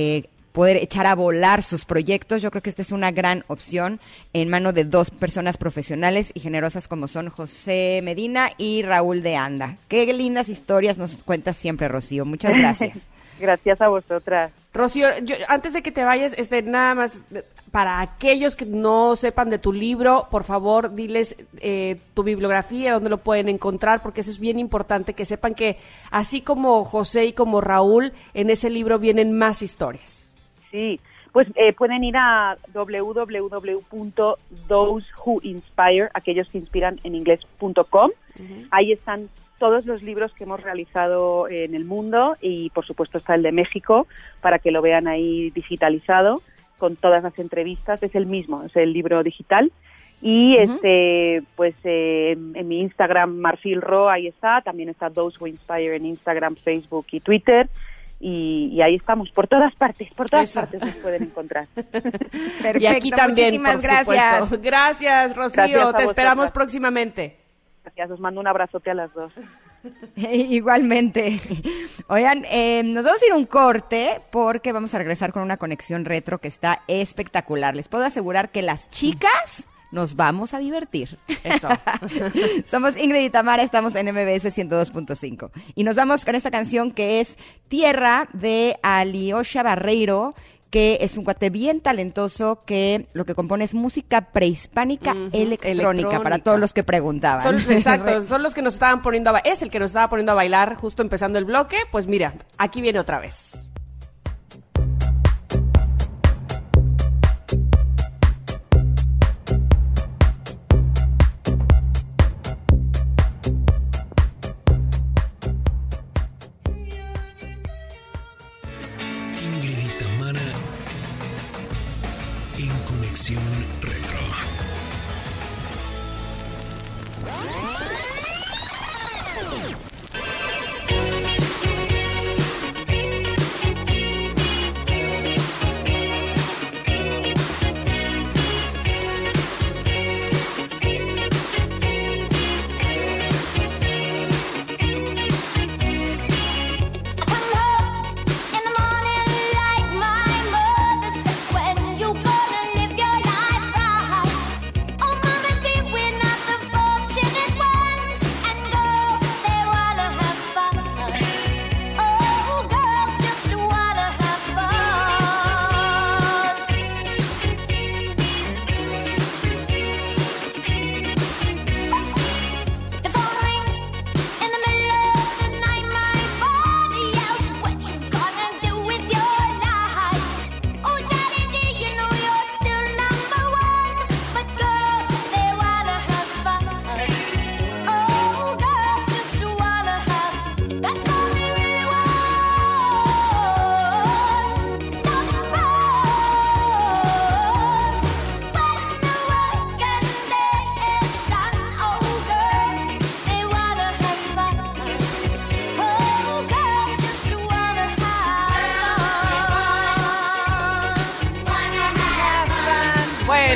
poder echar a volar sus proyectos, yo creo que esta es una gran opción en mano de 2 personas profesionales y generosas como son José Medina y Raúl de Anda. Qué lindas historias nos cuentas siempre, Rocío. Muchas gracias. Gracias a vosotras. Rocío, antes de que te vayas, nada más, para aquellos que no sepan de tu libro, por favor, diles tu bibliografía, dónde lo pueden encontrar, porque eso es bien importante, que sepan que así como José y como Raúl, en ese libro vienen más historias. Sí, pues pueden ir a www.thosewhoinspire, aquellos que inspiran en inglés.com. Ahí están todos los libros que hemos realizado en el mundo y, por supuesto, está el de México para que lo vean ahí digitalizado con todas las entrevistas. Es el mismo, es el libro digital. Y pues en mi Instagram, Marfilro, ahí está. También está Those Who Inspire en Instagram, Facebook y Twitter. Y ahí estamos, por todas partes nos pueden encontrar. Perfecto, y aquí también, muchísimas gracias. Supuesto. Gracias, Rocío, gracias te esperamos próximamente. Gracias, os mando un abrazote a las 2. Igualmente. Oigan, nos vamos a ir a un corte porque vamos a regresar con una conexión retro que está espectacular. Les puedo asegurar que las chicas nos vamos a divertir. Eso. Somos Ingrid y Tamara, estamos en MBS 102.5. Y nos vamos con esta canción que es Tierra de Alyosha Barreiro, que es un cuate bien talentoso que lo que compone es música prehispánica electrónica, para todos los que preguntaban. Exacto, son los que nos estaban poniendo es el que nos estaba poniendo a bailar justo empezando el bloque. Pues mira, aquí viene otra vez.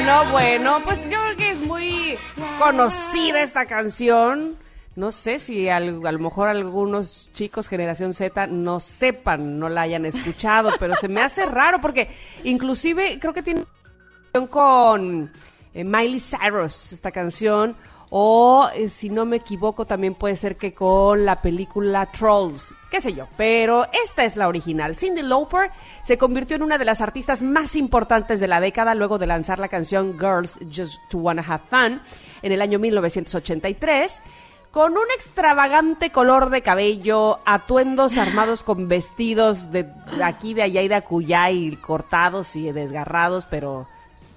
Bueno, pues yo creo que es muy conocida esta canción. No sé si a lo mejor algunos chicos generación Z no sepan, no la hayan escuchado, pero se me hace raro porque inclusive creo que tiene con Miley Cyrus esta canción, o si no me equivoco también puede ser que con la película Trolls, qué sé yo, pero esta es la original. Cyndi Lauper se convirtió en una de las artistas más importantes de la década luego de lanzar la canción Girls Just to Wanna Have Fun en el año 1983. Con un extravagante color de cabello, atuendos armados con vestidos de aquí, de allá y de acullá, y cortados y desgarrados, pero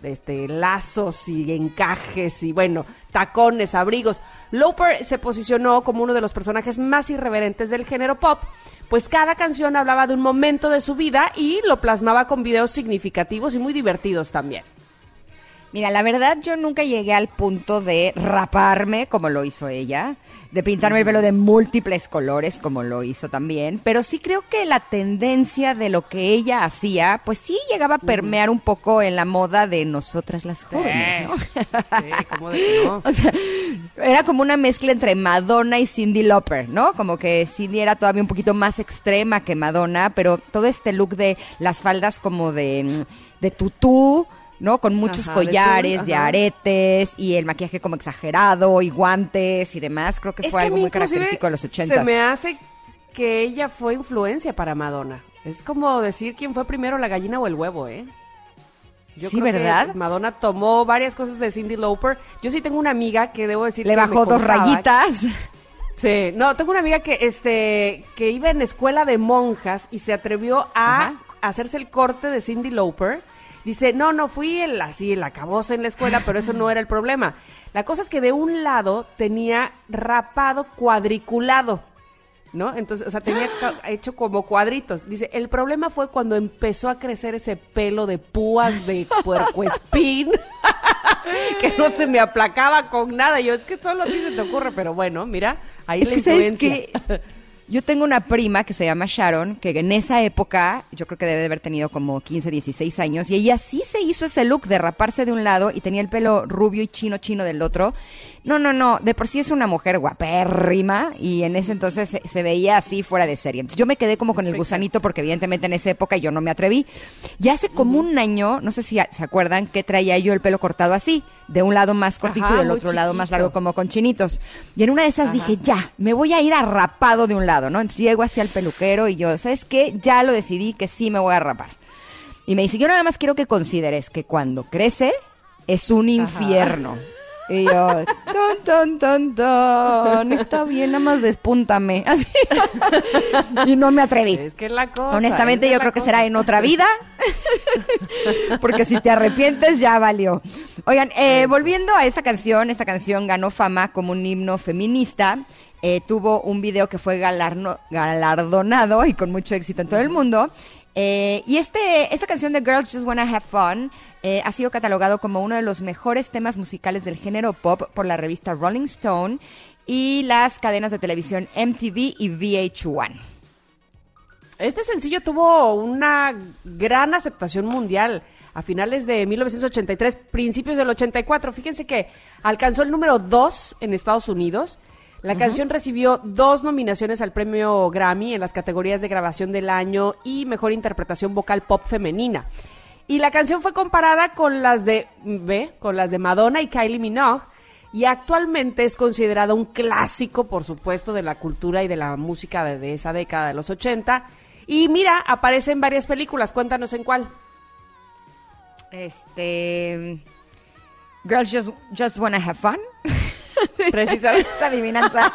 lazos y encajes y bueno, tacones, abrigos. Lauper se posicionó como uno de los personajes más irreverentes del género pop, pues cada canción hablaba de un momento de su vida y lo plasmaba con videos significativos y muy divertidos también. Mira, la verdad yo nunca llegué al punto de raparme como lo hizo ella, de pintarme el pelo de múltiples colores como lo hizo también, pero sí creo que la tendencia de lo que ella hacía, pues sí llegaba a permear un poco en la moda de nosotras las jóvenes, ¿no? Sí, ¿cómo de que no? O sea, era como una mezcla entre Madonna y Cyndi Lauper, ¿no? Como que Cyndi era todavía un poquito más extrema que Madonna, pero todo este look de las faldas como de tutú, ¿no? Con muchos collares, de aretes, y el maquillaje como exagerado, y guantes y demás. Creo que fue algo muy característico de los 80. Se me hace que ella fue influencia para Madonna. Es como decir quién fue primero, la gallina o el huevo, ¿eh? Yo sí, creo ¿verdad? Que Madonna tomó varias cosas de Cyndi Lauper. Yo sí tengo una amiga que debo decir le que bajó 2 rayitas. Sí, no, tengo una amiga que iba en escuela de monjas y se atrevió a hacerse el corte de Cyndi Lauper. Dice, no fui el acabose en la escuela, pero eso no era el problema. La cosa es que de un lado tenía rapado cuadriculado, ¿no? Entonces, o sea, tenía hecho como cuadritos. Dice, el problema fue cuando empezó a crecer ese pelo de púas de puercoespín, que no se me aplacaba con nada. Yo, es que solo a ti se te ocurre, pero bueno, mira, ahí es la influencia. Yo tengo una prima que se llama Sharon, que en esa época, yo creo que debe de haber tenido como 15, 16 años, y ella sí se hizo ese look de raparse de un lado y tenía el pelo rubio y chino del otro. No, de por sí es una mujer guapérrima, y en ese entonces se veía así fuera de serie. Entonces yo me quedé como con el gusanito, porque evidentemente en esa época yo no me atreví. Y hace como un año, no sé si se acuerdan, que traía yo el pelo cortado así, de un lado más cortito y del otro lado más largo, como con chinitos. Y en una de esas dije, ya, me voy a ir a rapado de un lado, ¿no? Entonces llego hacia el peluquero y yo, ¿sabes qué? Ya lo decidí que sí me voy a rapar. Y me dice, yo nada más quiero que consideres que cuando crece es un infierno. Y yo, ton, está bien, nada más despúntame. Así. Y no me atreví. Es que es la cosa. Honestamente, yo creo que será en otra vida. Porque si te arrepientes, ya valió. Oigan, volviendo a esta canción ganó fama como un himno feminista. Tuvo un video que fue galardonado y con mucho éxito en todo el mundo. Y esta canción de Girls Just Wanna Have Fun ha sido catalogado como uno de los mejores temas musicales del género pop por la revista Rolling Stone y las cadenas de televisión MTV y VH1. Este sencillo tuvo una gran aceptación mundial a finales de 1983, principios del 84. Fíjense que alcanzó el número 2 en Estados Unidos. La canción recibió 2 nominaciones al premio Grammy en las categorías de grabación del año y mejor interpretación vocal pop femenina. Y la canción fue comparada con las de Madonna y Kylie Minogue, y actualmente es considerada un clásico, por supuesto, de la cultura y de la música de esa década de los 80. Y mira, aparece en varias películas. Cuéntanos en cuál. Girls Just Wanna Have Fun. Precisamente. Esa adivinanza.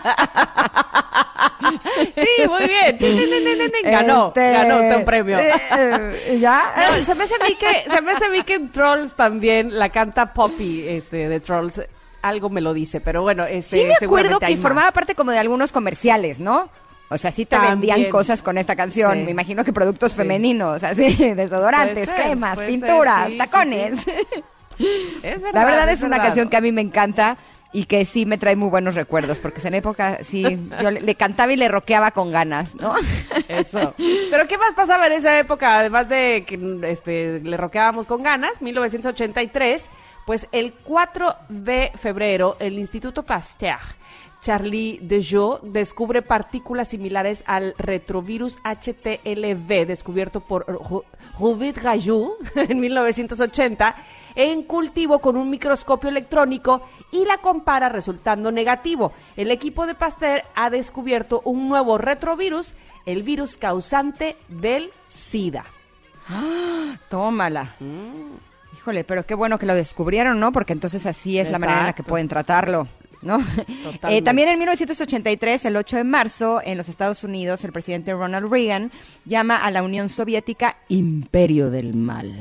Sí, muy bien. Ganó usted un premio. ¿Ya? No, se me hace a mí que en Trolls también la canta Poppy, de Trolls. Algo me lo dice, pero bueno, sí me acuerdo que formaba parte como de algunos comerciales, ¿no? O sea, sí te vendían cosas con esta canción. Sí. Me imagino que productos femeninos, así, desodorantes, cremas, pinturas, tacones. Es verdad, la verdad es una canción que a mí me encanta. Y que sí me trae muy buenos recuerdos, porque en época sí, yo le cantaba y le rockeaba con ganas, ¿no? Eso. Pero ¿qué más pasaba en esa época? Además de que le rockeábamos con ganas, 1983, pues el 4 de febrero, el Instituto Pasteur, Charlie Dejoux, descubre partículas similares al retrovirus HTLV, descubierto por David Rayou en 1980, en cultivo con un microscopio electrónico y la compara resultando negativo. El equipo de Pasteur ha descubierto un nuevo retrovirus, el virus causante del SIDA. ¡Ah! Tómala. Híjole, pero qué bueno que lo descubrieron, ¿no? Porque entonces así es la manera en la que pueden tratarlo, ¿no? También en 1983, el 8 de marzo, en los Estados Unidos, el presidente Ronald Reagan llama a la Unión Soviética Imperio del Mal.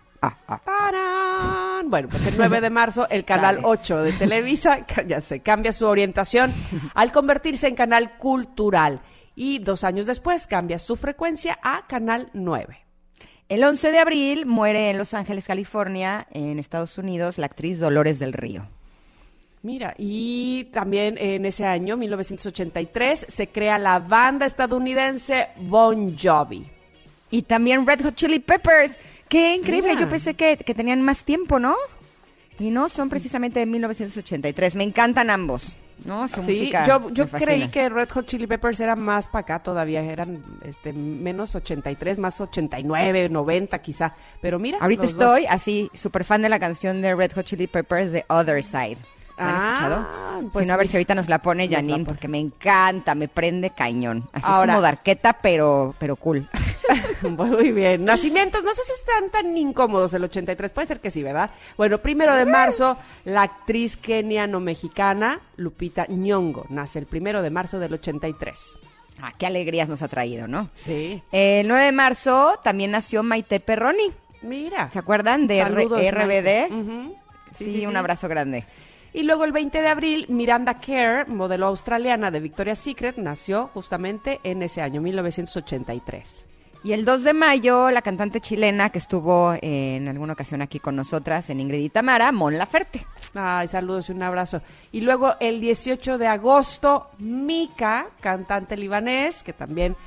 ¡Tarán! Bueno, pues el 9 de marzo, el Canal 8 de Televisa, ya se cambia su orientación al convertirse en canal cultural. Y 2 años después cambia su frecuencia a Canal 9. El 11 de abril muere en Los Ángeles, California, en Estados Unidos, la actriz Dolores del Río. Mira, y también en ese año, 1983, se crea la banda estadounidense Bon Jovi. Y también Red Hot Chili Peppers. ¡Qué increíble! Mira. Yo pensé que tenían más tiempo, ¿no? Y no, son precisamente de 1983. Me encantan ambos, ¿no? Su música yo me fascina. creí que Red Hot Chili Peppers era más para acá todavía, eran menos 83, más 89, 90 quizá, pero mira. Ahorita los estoy dos. así, súper fan de la canción de Red Hot Chili Peppers, The Other Side. ¿La han escuchado? Pues si no, a ver si ahorita nos la pone Janine, porque me encanta, me prende cañón. Así Ahora, es como darqueta, pero cool. Muy bien. Nacimientos, no sé si están tan incómodos el 83, puede ser que sí, ¿verdad? Bueno, 1 de marzo, la actriz keniano-mexicana Lupita Nyong'o nace el 1 de marzo del 83. Ah, qué alegrías nos ha traído, ¿no? Sí. El 9 de marzo también nació Maite Perroni. Mira. ¿Se acuerdan de Saludos, RBD? Uh-huh. Sí, un abrazo grande. Y luego el 20 de abril, Miranda Kerr, modelo australiana de Victoria's Secret, nació justamente en ese año, 1983. Y el 2 de mayo, la cantante chilena que estuvo en alguna ocasión aquí con nosotras, en Ingrid y Tamara, Mon Laferte. Ay, saludos y un abrazo. Y luego el 18 de agosto, Mika, cantante libanés, que también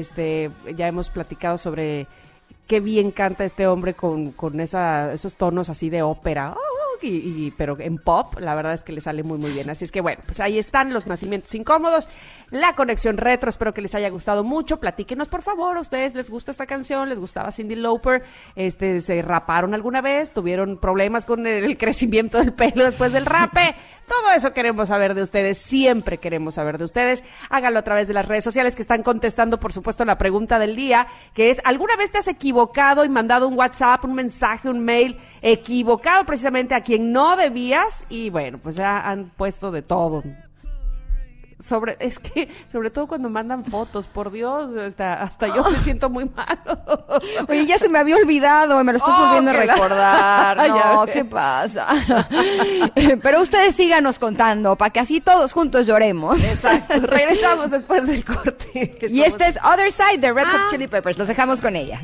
ya hemos platicado sobre qué bien canta este hombre con esos tonos así de ópera. Pero en pop, la verdad es que le sale muy muy bien. Así es que bueno, pues ahí están los nacimientos incómodos, la conexión retro, espero que les haya gustado mucho. Platíquenos por favor, ¿a ustedes les gusta esta canción? ¿Les gustaba Cyndi Lauper? ¿Se raparon alguna vez? ¿Tuvieron problemas con el crecimiento del pelo después del rape? Todo eso queremos saber de ustedes, siempre queremos saber de ustedes. Háganlo a través de las redes sociales que están contestando, por supuesto, la pregunta del día, que es, ¿alguna vez te has equivocado y mandado un WhatsApp, un mensaje, un mail equivocado precisamente a quien no debías? Y bueno, pues ya han puesto de todo. Sobre todo cuando mandan fotos, por Dios, hasta yo me siento muy mal. Oye, ya se me había olvidado y me lo estás volviendo a recordar. No, ¿qué pasa? Pero ustedes síganos contando para que así todos juntos lloremos. Exacto. Regresamos después del corte. Y este es Other Side de Red Hot Chili Peppers. Los dejamos con ella.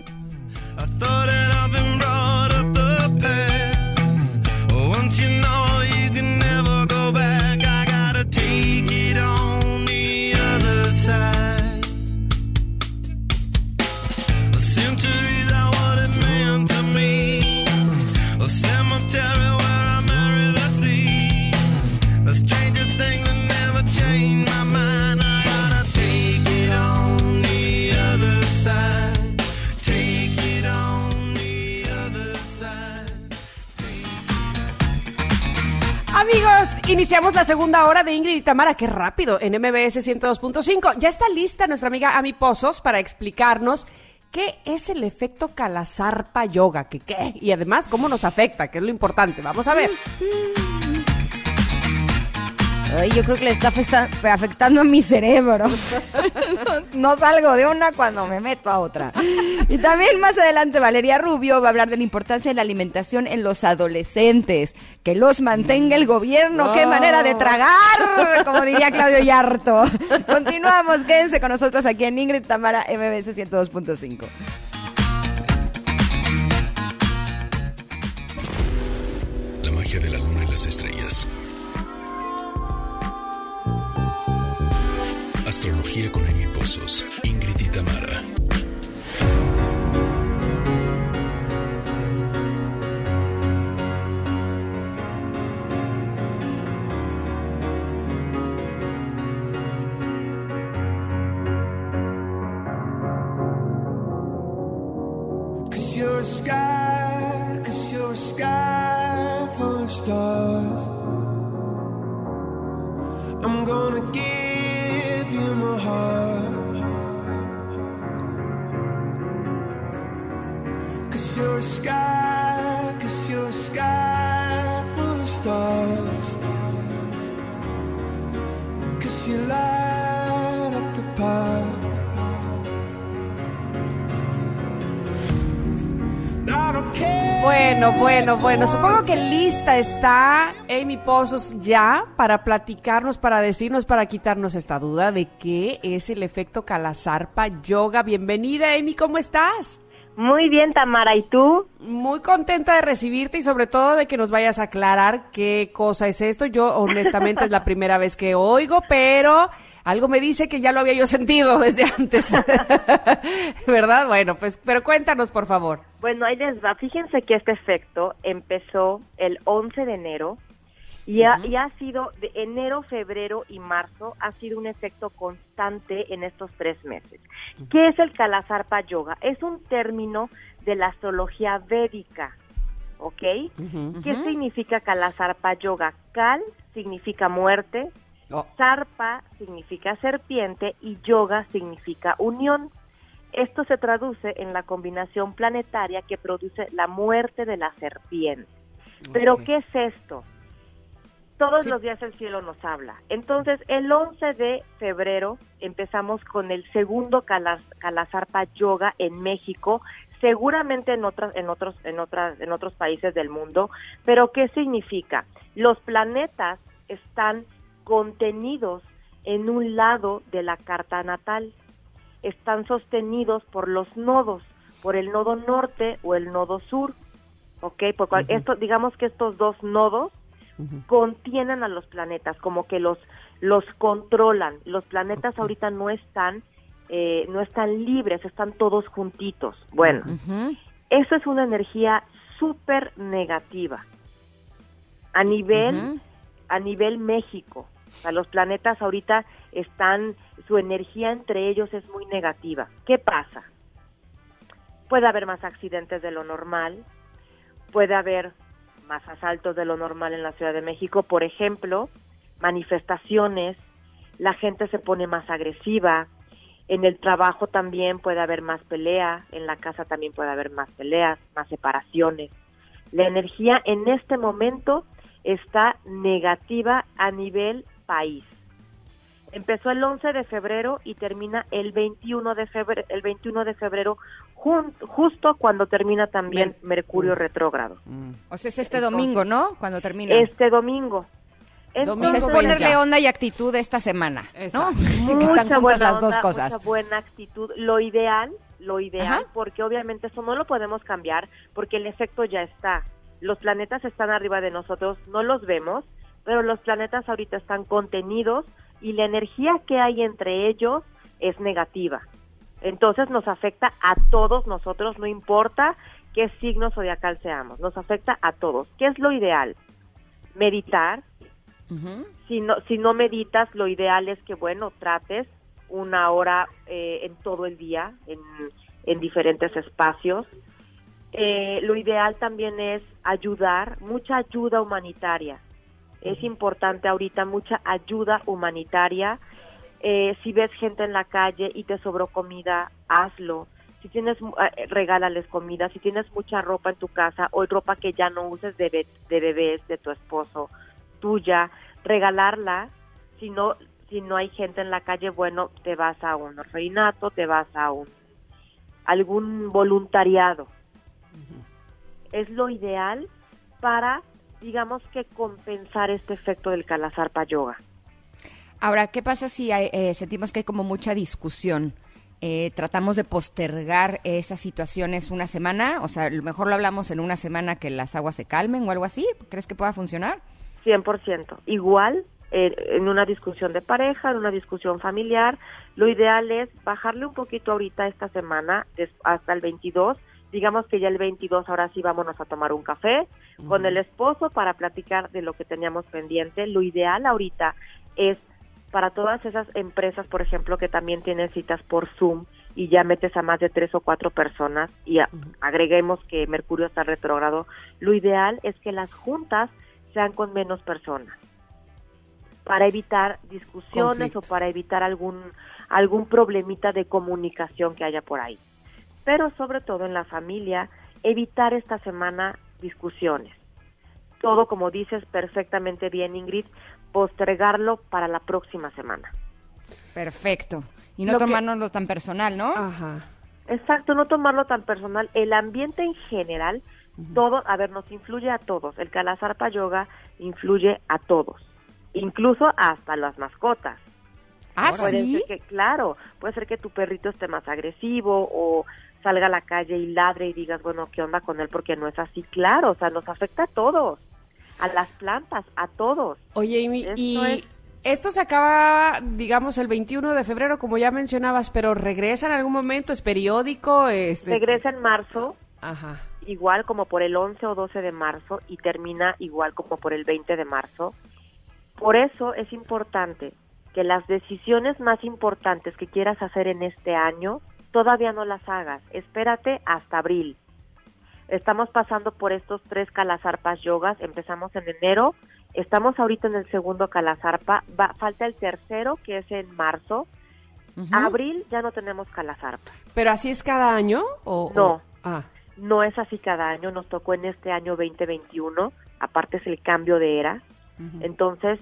Amigos, iniciamos la segunda hora de Ingrid y Tamara, qué rápido, en MBS 102.5. Ya está lista nuestra amiga Ami Pozos para explicarnos qué es el efecto Kalasarpa Yoga, qué, y además cómo nos afecta, que es lo importante. Vamos a ver. Ay, yo creo que le está afectando a mi cerebro. No salgo de una cuando me meto a otra. Y también más adelante Valeria Rubio va a hablar de la importancia de la alimentación en los adolescentes. Que los mantenga el gobierno. ¡Qué manera de tragar! Como diría Claudio Yarto. Continuamos, quédense con nosotros aquí en Ingrid Tamara, MBS 102.5. La magia de la luna y las estrellas. Astrología con Amy Pozos, Ingrid y Tamara. Cause you're a sky full of stars. I'm gonna give you my heart. Cause you're a sky full of stars. Cause you light up the path. Bueno, supongo que lista está Amy Pozos ya para platicarnos, para decirnos, para quitarnos esta duda de qué es el efecto Kalasarpa Yoga. Bienvenida, Amy, ¿cómo estás? Muy bien, Tamara, ¿y tú? Muy contenta de recibirte y sobre todo de que nos vayas a aclarar qué cosa es esto. Yo honestamente es la primera vez que oigo, pero algo me dice que ya lo había yo sentido desde antes, ¿verdad? Bueno, pues, pero cuéntanos, por favor. Bueno, ahí les va. Fíjense que este efecto empezó el 11 de enero y ha sido de enero, febrero y marzo, ha sido un efecto constante en estos 3 meses. ¿Qué es el Kalasarpa Yoga? Es un término de la astrología védica, ¿ok? ¿Qué significa Kalasarpa Yoga? Kal significa muerte, Sarpa significa serpiente y yoga significa unión. Esto se traduce en la combinación planetaria que produce la muerte de la serpiente. Pero ¿qué es esto? Todos los días el cielo nos habla. Entonces, el 11 de febrero empezamos con el segundo Kalasarpa Yoga en México, seguramente en otros países del mundo. Pero ¿qué significa? Los planetas están contenidos en un lado de la carta natal, están sostenidos por los nodos, por el nodo norte o el nodo sur, ¿ok? Porque esto, digamos que estos dos nodos contienen a los planetas, como que los controlan. Los planetas ahorita no están libres, están todos juntitos. Bueno, eso es una energía súper negativa a nivel México. O sea, los planetas ahorita su energía entre ellos es muy negativa. ¿Qué pasa? Puede haber más accidentes de lo normal, puede haber más asaltos de lo normal en la Ciudad de México, por ejemplo, manifestaciones, la gente se pone más agresiva, en el trabajo también puede haber más pelea, en la casa también puede haber más peleas, más separaciones. La energía en este momento está negativa a nivel país. Empezó el 11 de febrero y termina el 21 de febrero, justo cuando termina también Mercurio retrógrado. O sea, es este domingo, ¿no? Cuando termina. Este domingo. Entonces, es ponerle onda y actitud esta semana, ¿no? Que están juntas las dos cosas. Mucha buena actitud. Lo ideal, porque obviamente eso no lo podemos cambiar, porque el efecto ya está. Los planetas están arriba de nosotros, no los vemos, pero los planetas ahorita están contenidos y la energía que hay entre ellos es negativa. Entonces nos afecta a todos nosotros, no importa qué signo zodiacal seamos, nos afecta a todos. ¿Qué es lo ideal? Meditar. Si no meditas, lo ideal es que, trates 1 hora en todo el día, en diferentes espacios. Lo ideal también es mucha ayuda humanitaria. Es importante ahorita mucha ayuda humanitaria. Si ves gente en la calle y te sobró comida, hazlo. Si tienes, regálales comida. Si tienes mucha ropa en tu casa o ropa que ya no uses de bebés, de tu esposo, tuya, regalarla. Si no hay gente en la calle, te vas a un orfanato, te vas a algún voluntariado. Es lo ideal para, digamos, que compensar este efecto del Kalasarpa Yoga. Ahora, ¿qué pasa si sentimos que hay como mucha discusión? ¿Tratamos de postergar esas situaciones una semana? O sea, mejor lo hablamos en una semana que las aguas se calmen o algo así. ¿Crees que pueda funcionar? 100%. Igual en una discusión de pareja, en una discusión familiar. Lo ideal es bajarle un poquito ahorita esta semana, hasta el 22, digamos que ya el 22 ahora sí vámonos a tomar un café con el esposo para platicar de lo que teníamos pendiente. Lo ideal ahorita es para todas esas empresas, por ejemplo, que también tienen citas por Zoom y ya metes a más de 3 o 4 personas y agreguemos que Mercurio está retrógrado, lo ideal es que las juntas sean con menos personas para evitar discusiones o para evitar algún problemita de comunicación que haya por ahí. Pero sobre todo en la familia, evitar esta semana discusiones. Todo, como dices perfectamente bien, Ingrid, postergarlo para la próxima semana. Perfecto. Y no tomárnoslo tan personal, ¿no? Ajá. Exacto, no tomarlo tan personal. El ambiente en general, todo, a ver, nos influye a todos. El Kalasarpa Yoga influye a todos, incluso hasta las mascotas. ¿Ah, puede sí? ser que, claro, puede ser que tu perrito esté más agresivo o salga a la calle y ladre y digas, bueno, ¿qué onda con él? Porque no es así, claro, o sea, nos afecta a todos, a las plantas, a todos. Oye, esto se acaba, digamos, el 21 de febrero, como ya mencionabas, pero ¿regresa en algún momento? ¿Es periódico? Regresa en marzo, Ajá. igual como por el 11 o 12 de marzo y termina igual como por el 20 de marzo. Por eso es importante que las decisiones más importantes que quieras hacer en este año, todavía no las hagas. Espérate hasta abril. Estamos pasando por estos 3 Kalasarpas yogas, empezamos en enero, estamos ahorita en el segundo Kalasarpa, falta el tercero que es en marzo. Abril ya no tenemos Kalasarpa. ¿Pero así es cada año? No, Ah. no es así cada año, nos tocó en este año 2021, aparte es el cambio de era. Entonces,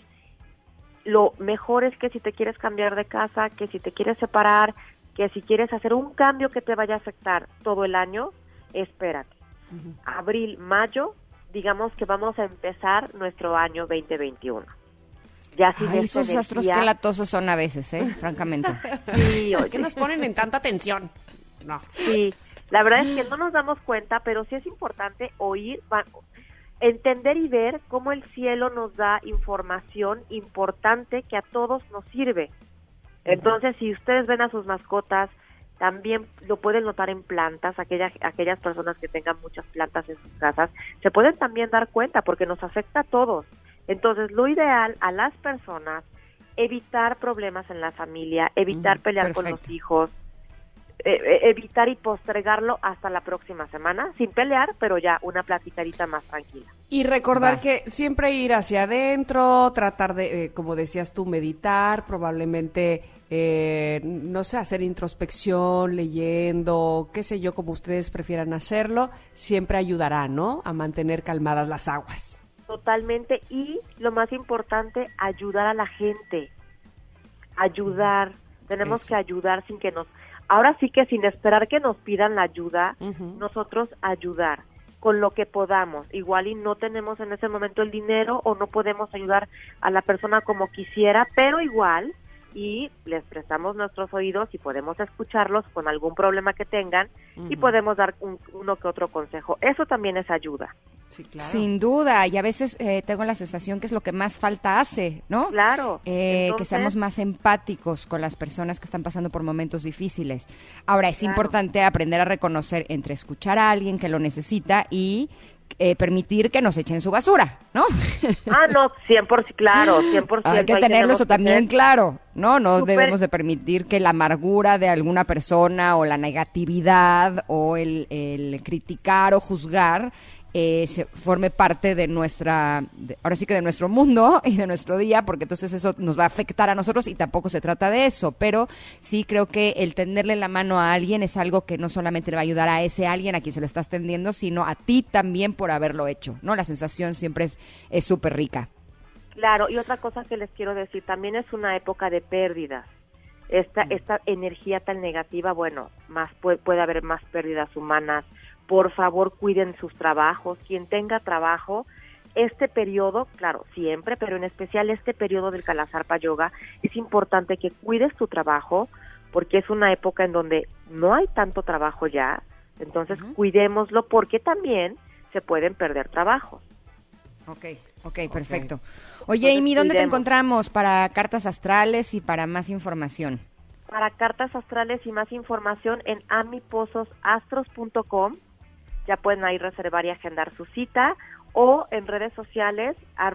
lo mejor es que si te quieres cambiar de casa, que si te quieres separar, que si quieres hacer un cambio que te vaya a afectar todo el año, espérate. Abril, mayo, digamos que vamos a empezar nuestro año 2021. Ya sin Ay, esta esos astros energía- qué latosos son a veces, francamente. Sí, ¿Por oye, qué nos ponen en tanta tensión? No. sí, la verdad es que no nos damos cuenta, pero sí es importante entender y ver cómo el cielo nos da información importante que a todos nos sirve. Entonces, si ustedes ven a sus mascotas, también lo pueden notar en plantas, aquellas personas que tengan muchas plantas en sus casas, se pueden también dar cuenta porque nos afecta a todos. Entonces, lo ideal a las personas, evitar problemas en la familia, evitar pelear con los hijos, evitar y postergarlo hasta la próxima semana, sin pelear, pero ya una platicadita más tranquila. Y recordar que siempre ir hacia adentro, tratar de, como decías tú, meditar, probablemente, no sé, hacer introspección, leyendo, qué sé yo, como ustedes prefieran hacerlo, siempre ayudará, ¿no?, a mantener calmadas las aguas. Totalmente, y lo más importante, ayudar a la gente, ayudar, tenemos que ayudar sin que ahora sí que sin esperar que nos pidan la ayuda, nosotros ayudar con lo que podamos. Igual y no tenemos en ese momento el dinero o no podemos ayudar a la persona como quisiera, pero igual y les prestamos nuestros oídos y podemos escucharlos con algún problema que tengan y podemos dar uno que otro consejo. Eso también es ayuda. Sí, claro. Sin duda, y a veces tengo la sensación que es lo que más falta hace, ¿no? Claro. Que seamos más empáticos con las personas que están pasando por momentos difíciles. Ahora, es importante aprender a reconocer entre escuchar a alguien que lo necesita y permitir que nos echen su basura, ¿no? No, 100%, claro, 100%. Hay que tenerlo eso también claro, ¿no? No debemos de permitir que la amargura de alguna persona o la negatividad o el criticar o juzgar se forme parte de ahora sí que de nuestro mundo y de nuestro día, porque entonces eso nos va a afectar a nosotros y tampoco se trata de eso, pero sí creo que el tenderle la mano a alguien es algo que no solamente le va a ayudar a ese alguien a quien se lo estás tendiendo, sino a ti también por haberlo hecho, ¿no? La sensación siempre es súper rica. Claro, y otra cosa que les quiero decir, también es una época de pérdidas. Esta energía tan negativa, bueno, puede haber más pérdidas humanas. Por favor, cuiden sus trabajos. Quien tenga trabajo, este periodo, claro, siempre, pero en especial este periodo del Kalasarpa Yoga, es importante que cuides tu trabajo, porque es una época en donde no hay tanto trabajo ya. Entonces, cuidémoslo, porque también se pueden perder trabajos. Ok. Ok, perfecto. Oye, Amy, ¿dónde te encontramos para cartas astrales y para más información? Para cartas astrales y más información en amipososastros.com. Ya pueden ahí reservar y agendar su cita, o en redes sociales,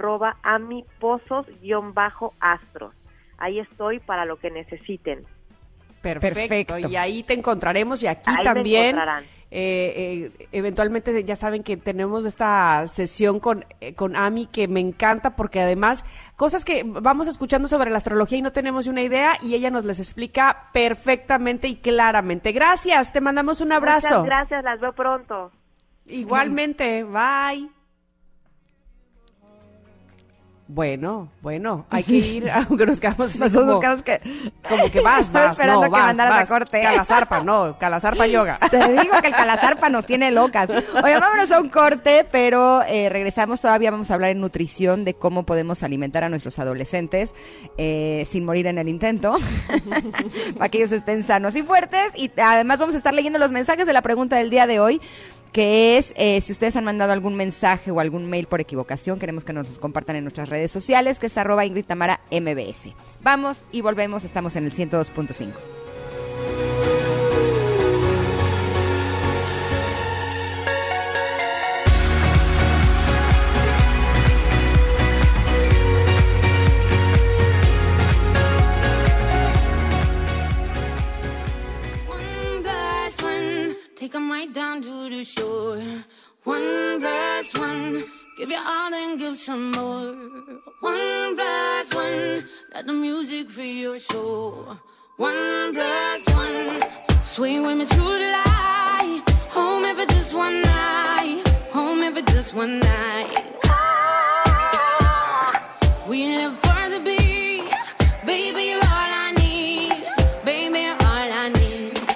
@amiposos_astros. Ahí estoy para lo que necesiten. Perfecto. Y ahí te encontraremos, y aquí ahí también. Me encontrarán. Eventualmente ya saben que tenemos esta sesión con Ami, que me encanta, porque además cosas que vamos escuchando sobre la astrología y no tenemos una idea, y ella nos las explica perfectamente y claramente. Gracias, te mandamos un abrazo. Muchas gracias, las veo pronto. Igualmente, bye. Bueno, hay que ir, aunque nos quedamos así Nosotros como que vas, esperando que mandaras a corte. Calasarpa yoga. Te digo que el calasarpa nos tiene locas. Oye, vámonos a un corte, pero regresamos. Todavía vamos a hablar en nutrición, de cómo podemos alimentar a nuestros adolescentes sin morir en el intento, para que ellos estén sanos y fuertes. Y además vamos a estar leyendo los mensajes de la pregunta del día de hoy, que es, si ustedes han mandado algún mensaje o algún mail por equivocación, queremos que nos los compartan en nuestras redes sociales, que es @IngridTamaraMBS. Vamos y volvemos, estamos en el 102.5. Take 'em right down to the shore. 1+1, give your all and give some more. 1+1, let the music free your soul. 1+1, swing with me through the light. Home if it's just one night. Home if it's just one night. We live for the beat, baby, you're all I need. Baby, you're all I need.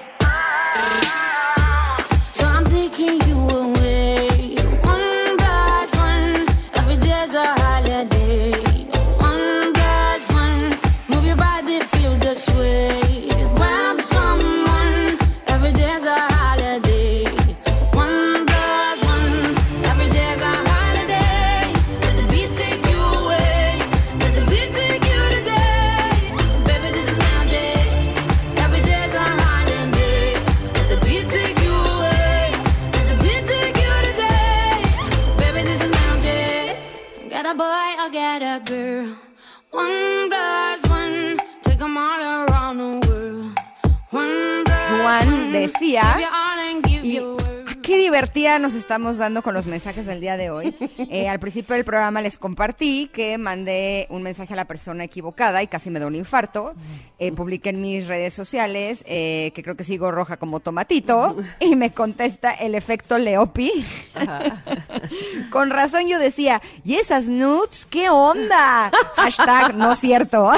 Juan decía, y qué divertida nos estamos dando con los mensajes del día de hoy. Al principio del programa les compartí que mandé un mensaje a la persona equivocada y casi me da un infarto. Publiqué en mis redes sociales, que creo que sigo roja como tomatito, y me contesta el efecto Leopi. Con razón yo decía, ¿y esas nudes? ¿Qué onda? Hashtag no es cierto.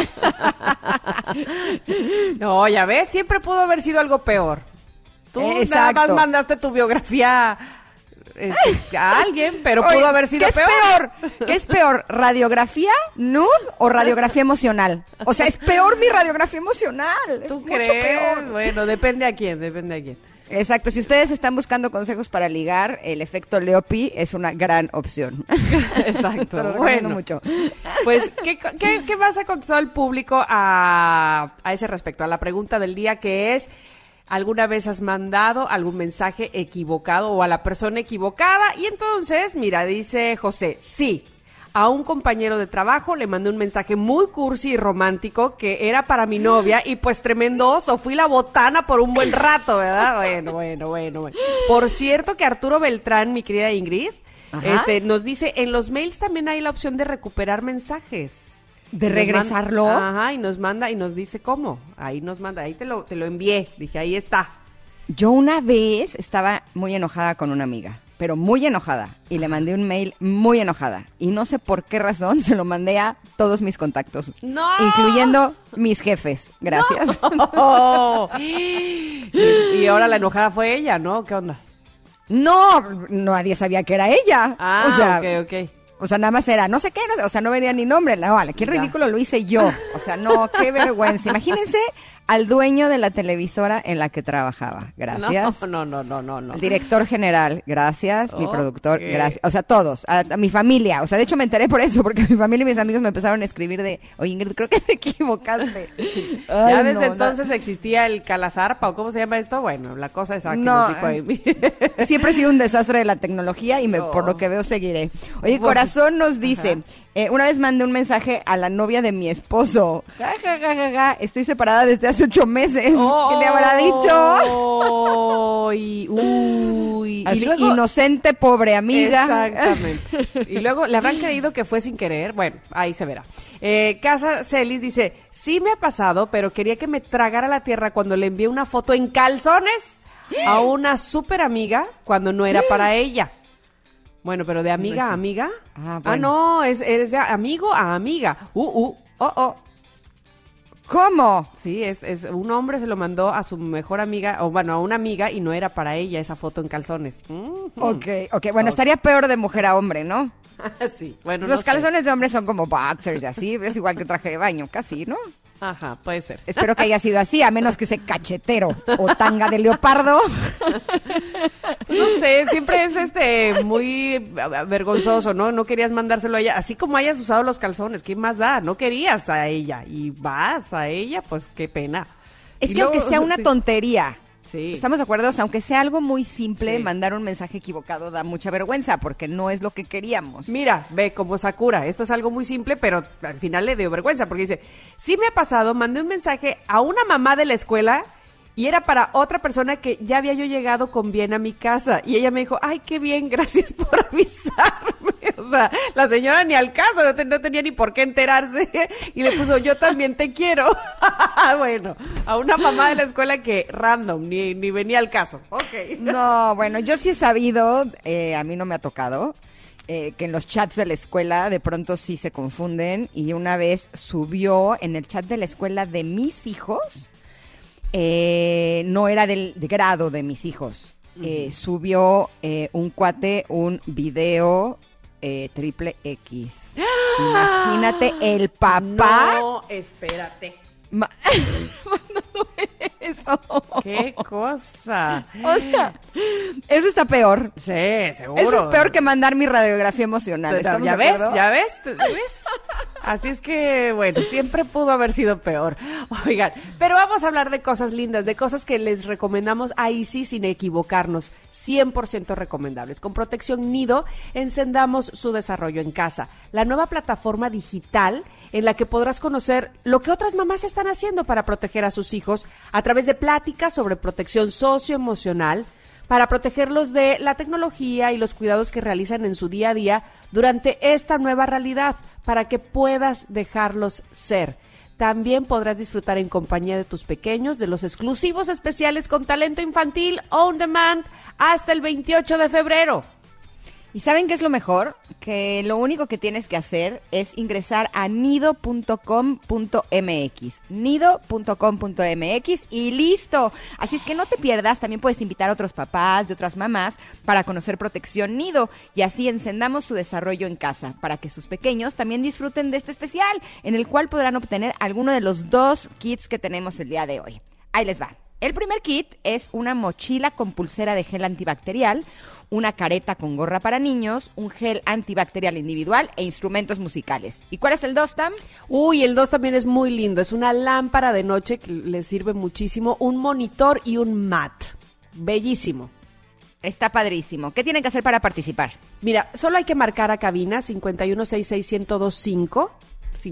No, ya ves, siempre pudo haber sido algo peor. Tú nada más mandaste tu biografía a alguien, pero pudo haber sido peor. ¿Qué es peor? ¿Radiografía nude o radiografía emocional? O sea, es peor mi radiografía emocional. ¿Tú mucho crees? Peor. Bueno, depende a quién. Exacto, si ustedes están buscando consejos para ligar, el efecto Leopi es una gran opción. Exacto, Te lo recomiendo mucho. Pues, ¿qué más ha contestado el público a ese respecto? A la pregunta del día, que es, ¿alguna vez has mandado algún mensaje equivocado o a la persona equivocada? Y entonces, mira, dice José, sí. A un compañero de trabajo le mandé un mensaje muy cursi y romántico que era para mi novia, y pues tremendo oso, fui la botana por un buen rato, ¿verdad? Bueno. Por cierto que Arturo Beltrán, mi querida Ingrid, nos dice, en los mails también hay la opción de recuperar mensajes. ¿De regresarlo? Ajá, y nos manda y nos dice cómo. Ahí nos manda, ahí te lo envié, dije, ahí está. Yo una vez estaba muy enojada con una amiga, pero muy enojada, y le mandé un mail muy enojada, y no sé por qué razón se lo mandé a todos mis contactos, ¡no!, incluyendo mis jefes. Gracias. ¡No! Y ahora la enojada fue ella, ¿no? ¿Qué onda? No, nadie sabía que era ella. Ah, o sea, ok. O sea, nada más era, no sé qué, no sé, o sea, no venía ni nombre. No, qué ridículo lo hice yo. O sea, no, qué vergüenza. Imagínense al dueño de la televisora en la que trabajaba. Gracias. No. El director general, gracias. Mi productor, gracias. O sea, todos. A mi familia. O sea, de hecho me enteré por eso, porque mi familia y mis amigos me empezaron a escribir de, oye, Ingrid, creo que te equivocaste. Ya desde entonces existía el calazarpa, ¿o cómo se llama esto? Bueno, la cosa esa que nos dijo Amy. Siempre he sido un desastre de la tecnología y por lo que veo seguiré. Oye, Corazón nos dice, una vez mandé un mensaje a la novia de mi esposo. Ja, ja, ja, ja, ja. Estoy separada desde hace 8 meses. ¿Qué le habrá dicho? Uy. Así, y luego, inocente, pobre amiga. Exactamente. Y luego le habrán creído que fue sin querer. Bueno, ahí se verá. Casa Celis dice, sí me ha pasado, pero quería que me tragara la tierra cuando le envié una foto en calzones a una súper amiga cuando no era para ella. Bueno, pero de amiga a amiga. No, eres de amigo a amiga. ¿Cómo? Sí, es un hombre se lo mandó a su mejor amiga, o bueno, a una amiga, y no era para ella esa foto en calzones. Ok. Bueno, estaría peor de mujer a hombre, ¿no? Sí, bueno, los calzones de hombre son como boxers y así, es igual que traje de baño, casi, ¿no? Ajá, puede ser. Espero que haya sido así, a menos que use cachetero o tanga de leopardo. No sé, siempre es muy vergonzoso, ¿no? No querías mandárselo a ella, así como hayas usado los calzones, ¿qué más da? No querías a ella y vas a ella, pues qué pena. Es que aunque sea una tontería, sí. ¿Estamos de acuerdo? O sea, aunque sea algo muy simple, mandar un mensaje equivocado da mucha vergüenza porque no es lo que queríamos. Mira, ve como Sakura, esto es algo muy simple, pero al final le dio vergüenza porque dice, sí me ha pasado, mandé un mensaje a una mamá de la escuela y era para otra persona que ya había yo llegado con bien a mi casa y ella me dijo, ay, qué bien, gracias por avisarme. O sea, la señora ni al caso, no tenía ni por qué enterarse y le puso, yo también te quiero. Bueno, a una mamá de la escuela que random, ni venía al caso. Okay. No, bueno, yo sí he sabido, a mí no me ha tocado, que en los chats de la escuela de pronto sí se confunden y una vez subió en el chat de la escuela de mis hijos, no era del grado de mis hijos, subió un cuate un video triple X. Imagínate el papá. No, espérate. Mandándome eso. ¡Qué cosa! O sea, eso está peor. Sí, seguro. Eso es peor que mandar mi radiografía emocional. ¿Estamos ¿Ya de acuerdo? ves? Así es que, bueno, siempre pudo haber sido peor. Oigan, pero vamos a hablar de cosas lindas, de cosas que les recomendamos, ahí sí, sin equivocarnos, 100% recomendables. Con Protección Nido, encendamos su desarrollo en casa. La nueva plataforma digital en la que podrás conocer lo que otras mamás están haciendo para proteger a sus hijos a través de pláticas sobre protección socioemocional, para protegerlos de la tecnología y los cuidados que realizan en su día a día durante esta nueva realidad, para que puedas dejarlos ser. También podrás disfrutar en compañía de tus pequeños de los exclusivos especiales con talento infantil on demand hasta el 28 de febrero. ¿Y saben qué es lo mejor? Que lo único que tienes que hacer es ingresar a nido.com.mx, nido.com.mx y listo. Así es que no te pierdas, también puedes invitar a otros papás y otras mamás para conocer Protección Nido y así encendamos su desarrollo en casa, para que sus pequeños también disfruten de este especial, en el cual podrán obtener alguno de los 2 kits que tenemos el día de hoy. Ahí les va. El primer kit es una mochila con pulsera de gel antibacterial, una careta con gorra para niños, un gel antibacterial individual e instrumentos musicales. ¿Y cuál es el 2, Tam? Uy, el 2 también es muy lindo. Es una lámpara de noche que les sirve muchísimo, un monitor y un mat. Bellísimo. Está padrísimo. ¿Qué tienen que hacer para participar? Mira, solo hay que marcar a cabina 5166125.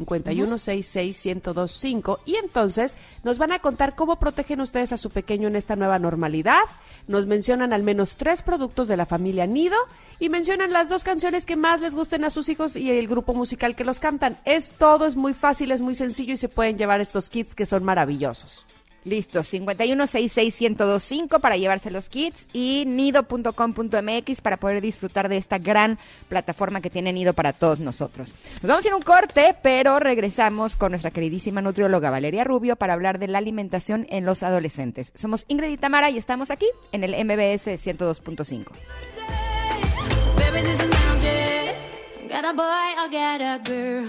5166125 y entonces nos van a contar cómo protegen ustedes a su pequeño en esta nueva normalidad. Nos mencionan al menos 3 productos de la familia Nido y mencionan las 2 canciones que más les gusten a sus hijos y el grupo musical que los cantan. Todo es muy fácil, es muy sencillo y se pueden llevar estos kits que son maravillosos. Listo, 5166125 para llevarse los kits y nido.com.mx para poder disfrutar de esta gran plataforma que tiene Nido para todos nosotros. Nos vamos a ir a un corte, pero regresamos con nuestra queridísima nutrióloga Valeria Rubio para hablar de la alimentación en los adolescentes. Somos Ingrid y Tamara y estamos aquí en el MBS 102.5. Get a boy or get a girl.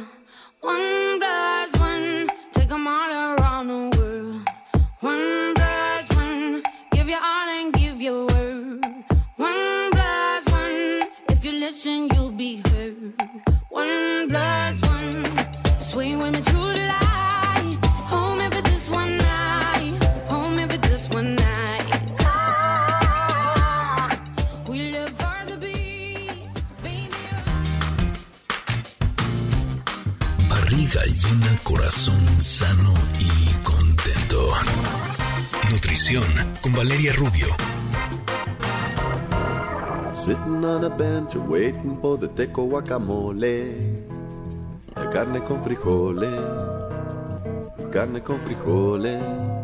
1+1, take them all around the world. 1+1, give you all and give your word. 1+1, if you listen, you'll be heard. 1+1, swing with me through the light. Home if it's just one night. Home if it's just one night. We live for the beat, baby. Barriga llena, corazón sano y contento. Nutrición con Valeria Rubio. Sitting on a bench waiting for the teco guacamole. La carne con frijoles, carne con frijoles.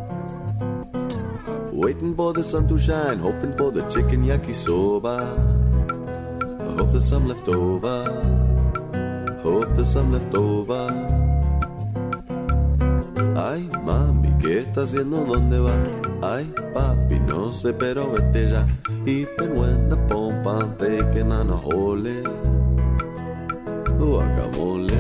Waiting for the sun to shine, hoping for the chicken yakisoba. I hope there's some left over, hope there's some left over. Ay, mami, ¿qué está haciendo? ¿Dónde va? Ay, papi, no sé, pero vete ya. Y penguenda pompante que nana ole. Guacamole.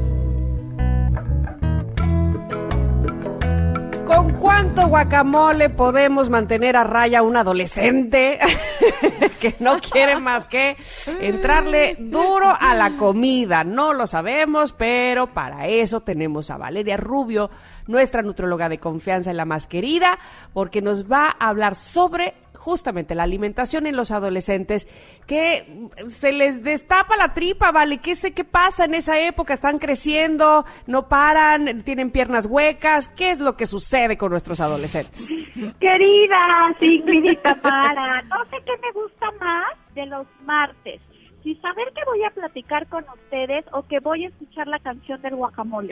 ¿Con cuánto guacamole podemos mantener a raya a un adolescente que no quiere más que entrarle duro a la comida? No lo sabemos, pero para eso tenemos a Valeria Rubio, nuestra nutrióloga de confianza y la más querida, porque nos va a hablar sobre justamente la alimentación en los adolescentes, que se les destapa la tripa, ¿vale? ¿Qué pasa en esa época? ¿Están creciendo? ¿No paran? ¿Tienen piernas huecas? ¿Qué es lo que sucede con nuestros adolescentes? Querida Ingrid y Tamara, no sé qué me gusta más de los martes. Si saber que voy a platicar con ustedes o que voy a escuchar la canción del guacamole.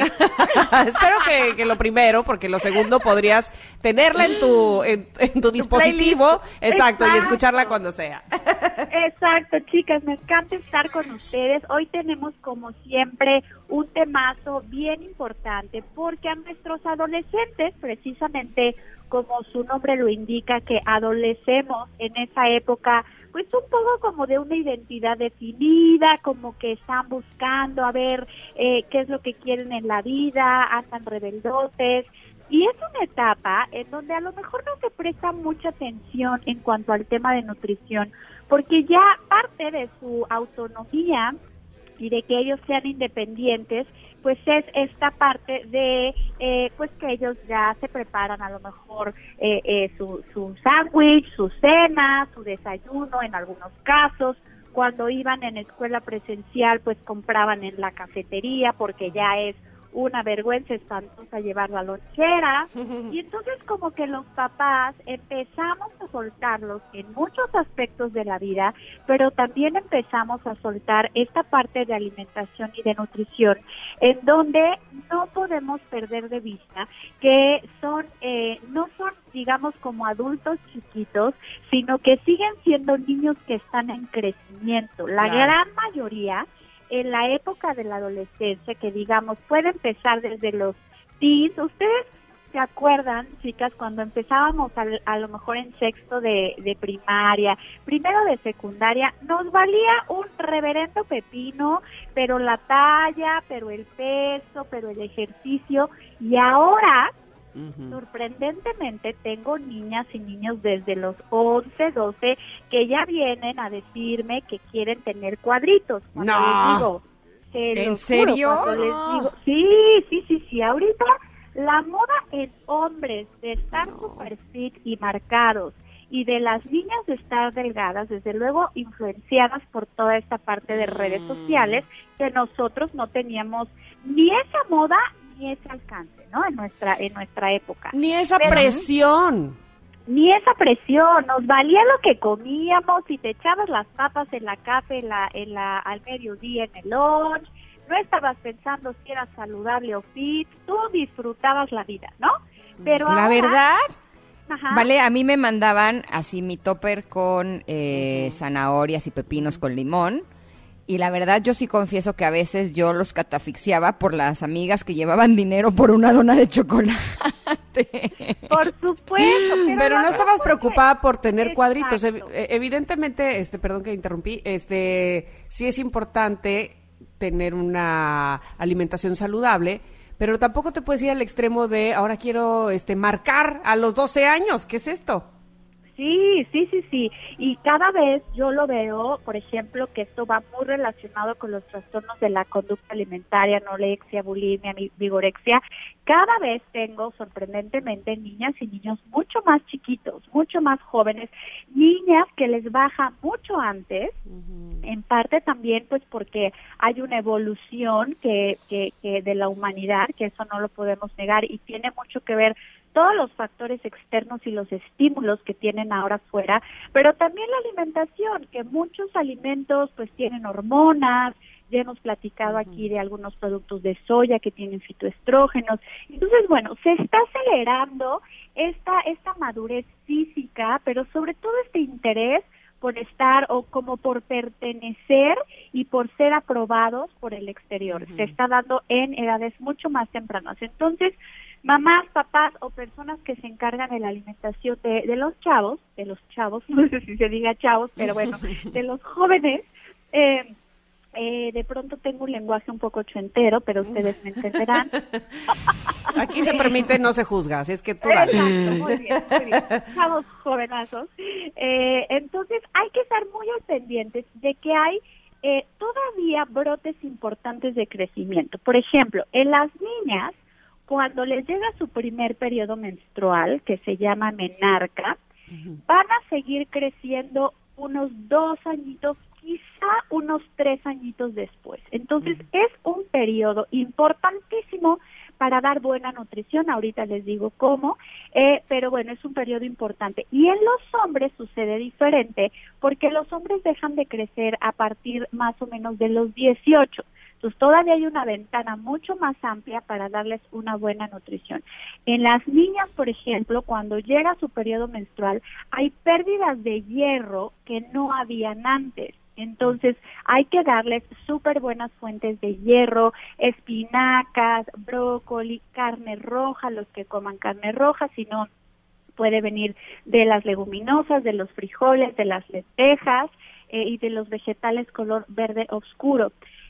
Espero que lo primero, porque lo segundo podrías tenerla en tu dispositivo. Exacto, y escucharla cuando sea. Exacto, chicas, me encanta estar con ustedes. Hoy tenemos, como siempre, un temazo bien importante, porque a nuestros adolescentes, precisamente como su nombre lo indica, que adolecemos en esa época, pues un poco como de una identidad definida, como que están buscando a ver qué es lo que quieren en la vida, andan rebeldotes, y es una etapa en donde a lo mejor no se presta mucha atención en cuanto al tema de nutrición, porque ya parte de su autonomía y de que ellos sean independientes, pues es esta parte de pues que ellos ya se preparan a lo mejor su sándwich, su cena, su desayuno en algunos casos. Cuando iban en escuela presencial, pues compraban en la cafetería porque ya es una vergüenza espantosa llevar la lonchera, y entonces como que los papás empezamos a soltarlos en muchos aspectos de la vida, pero también empezamos a soltar esta parte de alimentación y de nutrición, en donde no podemos perder de vista que no son, digamos, como adultos chiquitos, sino que siguen siendo niños que están en crecimiento. La gran mayoría en la época de la adolescencia, que digamos puede empezar desde los teens. ¿Ustedes se acuerdan, chicas, cuando empezábamos a lo mejor en sexto de primaria, primero de secundaria, nos valía un reverendo pepino, pero la talla, pero el peso, pero el ejercicio, y ahora sorprendentemente tengo niñas y niños desde los 11, 12 que ya vienen a decirme que quieren tener cuadritos. Cuando les digo, ¿en serio? Sí, ahorita la moda en hombres de estar super fit y marcados, y de las niñas de estar delgadas, desde luego influenciadas por toda esta parte de redes sociales, que nosotros no teníamos ni esa moda ni ese alcance, ¿no? En nuestra época. Ni esa presión. Ni esa presión, nos valía lo que comíamos, y te echabas las papas en la café al mediodía en el lunch, no estabas pensando si era saludable o fit, tú disfrutabas la vida, ¿no? Pero la ahora, verdad, ajá, vale, a mí me mandaban así mi topper con zanahorias y pepinos con limón. Y la verdad, yo sí confieso que a veces yo los catafixiaba por las amigas que llevaban dinero por una dona de chocolate. Por supuesto. Pero no estabas preocupada por tener cuadritos. Evidentemente, perdón que interrumpí, sí es importante tener una alimentación saludable, pero tampoco te puedes ir al extremo de ahora quiero marcar a los 12 años. ¿Qué es esto? Sí. Y cada vez yo lo veo, por ejemplo, que esto va muy relacionado con los trastornos de la conducta alimentaria, anorexia, bulimia, vigorexia. Cada vez tengo, sorprendentemente, niñas y niños mucho más chiquitos, mucho más jóvenes, niñas que les baja mucho antes, en parte también pues porque hay una evolución que de la humanidad, que eso no lo podemos negar, y tiene mucho que ver todos los factores externos y los estímulos que tienen ahora afuera, pero también la alimentación, que muchos alimentos pues tienen hormonas. Ya hemos platicado aquí de algunos productos de soya que tienen fitoestrógenos. Entonces, bueno, se está acelerando esta madurez física, pero sobre todo este interés por estar o como por pertenecer y por ser aprobados por el exterior. Se está dando en edades mucho más tempranas. Entonces, mamás, papás o personas que se encargan de la alimentación de los chavos, no sé si se diga chavos, pero bueno, de los jóvenes, de pronto tengo un lenguaje un poco ochentero, pero ustedes me entenderán. Aquí se permite, no se juzga, así es que tú dale. Exacto, muy bien. Chavos jovenazos. Entonces hay que estar muy al pendientes de que hay todavía brotes importantes de crecimiento. Por ejemplo, en las niñas, cuando les llega su primer periodo menstrual, que se llama menarca, van a seguir creciendo unos 2 añitos, quizá unos 3 añitos después. Entonces, es un periodo importantísimo para dar buena nutrición. Ahorita les digo cómo, pero bueno, es un periodo importante. Y en los hombres sucede diferente, porque los hombres dejan de crecer a partir más o menos de los 18. Entonces, todavía hay una ventana mucho más amplia para darles una buena nutrición. En las niñas, por ejemplo, cuando llega su periodo menstrual, hay pérdidas de hierro que no habían antes. Entonces, hay que darles súper buenas fuentes de hierro, espinacas, brócoli, carne roja, los que coman carne roja, si no, puede venir de las leguminosas, de los frijoles, de las lentejas y de los vegetales color verde oscuro.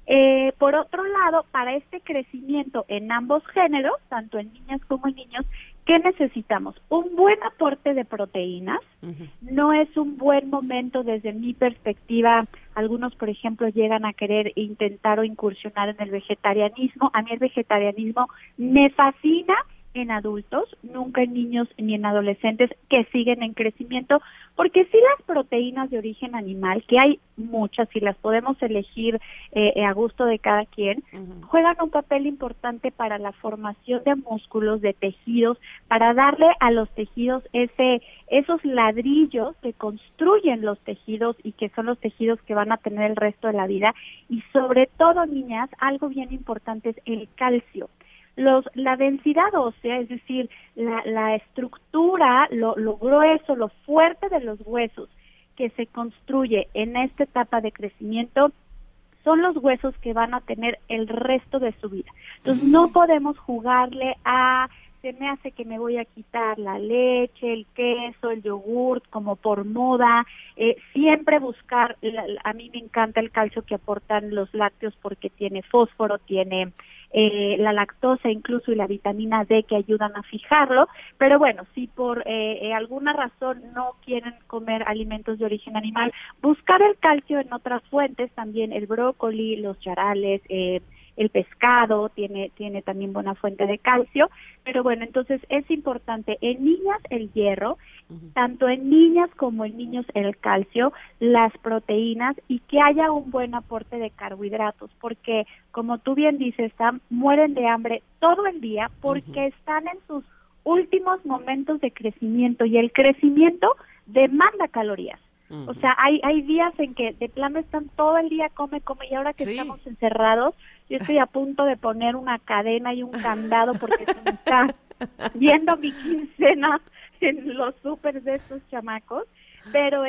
Por otro lado, para este crecimiento en ambos géneros, tanto en niñas como en niños, ¿qué necesitamos? Un buen aporte de proteínas. No es un buen momento desde mi perspectiva. Algunos, por ejemplo, llegan a querer intentar o incursionar en el vegetarianismo. A mí el vegetarianismo me fascina en adultos, nunca en niños ni en adolescentes que siguen en crecimiento, porque sí las proteínas de origen animal, que hay muchas y las podemos elegir a gusto de cada quien, juegan un papel importante para la formación de músculos, de tejidos, para darle a los tejidos esos ladrillos que construyen los tejidos y que son los tejidos que van a tener el resto de la vida. Y sobre todo, niñas, algo bien importante es el calcio. La densidad ósea, es decir, la estructura, lo grueso, lo fuerte de los huesos que se construye en esta etapa de crecimiento, son los huesos que van a tener el resto de su vida. Entonces, no podemos jugarle a, se me hace que me voy a quitar la leche, el queso, el yogurt, como por moda. Siempre buscar, a mí me encanta el calcio que aportan los lácteos porque tiene fósforo, tiene la lactosa incluso y la vitamina D que ayudan a fijarlo, pero bueno, si por alguna razón no quieren comer alimentos de origen animal, buscar el calcio en otras fuentes, también el brócoli, los charales, el pescado tiene también buena fuente de calcio, pero bueno, entonces es importante en niñas el hierro, tanto en niñas como en niños el calcio, las proteínas y que haya un buen aporte de carbohidratos, porque como tú bien dices, Sam, mueren de hambre todo el día porque están en sus últimos momentos de crecimiento y el crecimiento demanda calorías. O sea, hay días en que de plano están todo el día come, y ahora que estamos encerrados, yo estoy a punto de poner una cadena y un candado porque se me está viendo mi quincena en los súper de estos chamacos, pero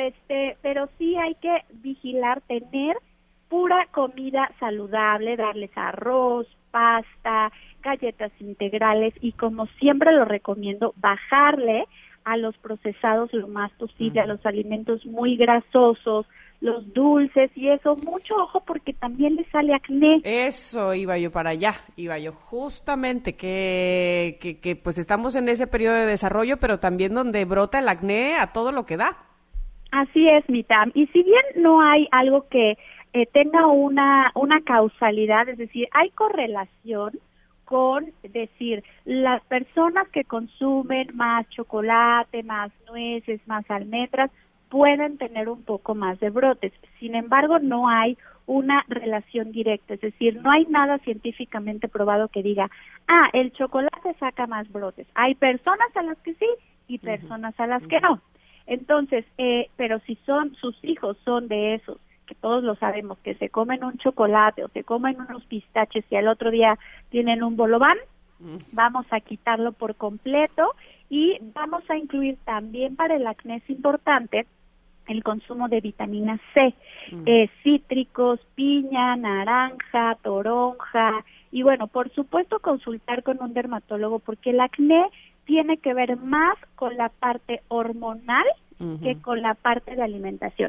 sí hay que vigilar, tener pura comida saludable, darles arroz, pasta, galletas integrales y como siempre lo recomiendo, bajarle a los procesados lo más posible, a los alimentos muy grasosos, los dulces y eso, mucho ojo porque también le sale acné. Eso, iba yo para allá, justamente que pues estamos en ese periodo de desarrollo, pero también donde brota el acné a todo lo que da. Así es, Mitam. Y si bien no hay algo que tenga una causalidad, es decir, hay correlación con decir, las personas que consumen más chocolate, más nueces, más almendras, pueden tener un poco más de brotes. Sin embargo, no hay una relación directa, es decir, no hay nada científicamente probado que diga, el chocolate saca más brotes. Hay personas a las que sí y personas a las que no. Entonces, pero si sus hijos son de esos, que todos lo sabemos, que se comen un chocolate o se comen unos pistaches y al otro día tienen un bolobán, vamos a quitarlo por completo y vamos a incluir también para el acné, es importante, el consumo de vitamina C, cítricos, piña, naranja, toronja y bueno, por supuesto consultar con un dermatólogo porque el acné tiene que ver más con la parte hormonal que con la parte de alimentación.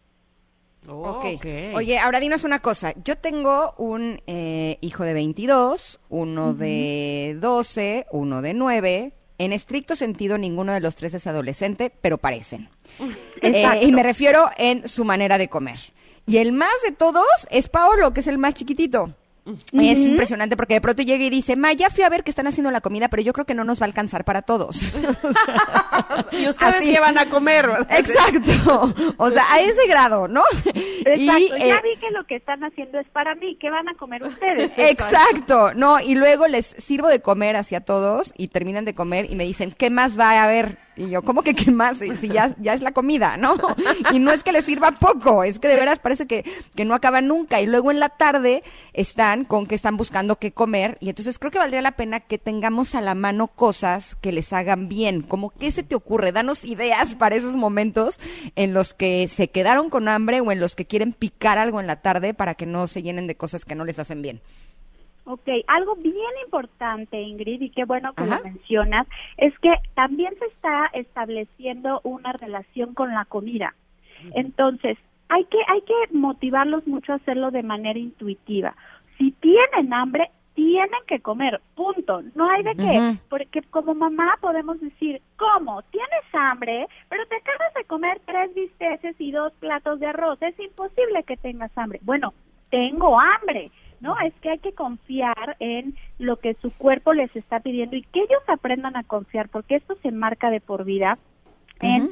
Okay. Oye, ahora dinos una cosa. Yo tengo un hijo de 22, uno de 12, uno de 9. En estricto sentido, ninguno de los tres es adolescente, pero parecen. Y me refiero en su manera de comer. Y el más de todos es Paolo, que es el más chiquitito. Es impresionante porque de pronto llega y dice, ya fui a ver que están haciendo la comida, pero yo creo que no nos va a alcanzar para todos. ¿Y ustedes qué van a comer? Exacto. O sea, a ese grado, ¿no? Exacto. Ya vi que lo que están haciendo es para mí. ¿Qué van a comer ustedes? Exacto. No, y luego les sirvo de comer hacia todos y terminan de comer y me dicen, ¿qué más va a haber? Y yo, ¿cómo que qué más? Si ya es la comida, ¿no? Y no es que les sirva poco, es que de veras parece que no acaba nunca. Y luego en la tarde están con que están buscando qué comer. Y entonces creo que valdría la pena que tengamos a la mano cosas que les hagan bien. Como, ¿qué se te ocurre? Danos ideas para esos momentos en los que se quedaron con hambre o en los que quieren picar algo en la tarde para que no se llenen de cosas que no les hacen bien. Ok, algo bien importante, Ingrid, y qué bueno que lo mencionas, es que también se está estableciendo una relación con la comida. Entonces, hay que motivarlos mucho a hacerlo de manera intuitiva. Si tienen hambre, tienen que comer, punto. No hay de qué, porque como mamá podemos decir, ¿cómo? ¿Tienes hambre? Pero te acabas de comer 3 bisteces y 2 platos de arroz. Es imposible que tengas hambre. Bueno, tengo hambre. No, es que hay que confiar en lo que su cuerpo les está pidiendo y que ellos aprendan a confiar, porque esto se marca de por vida en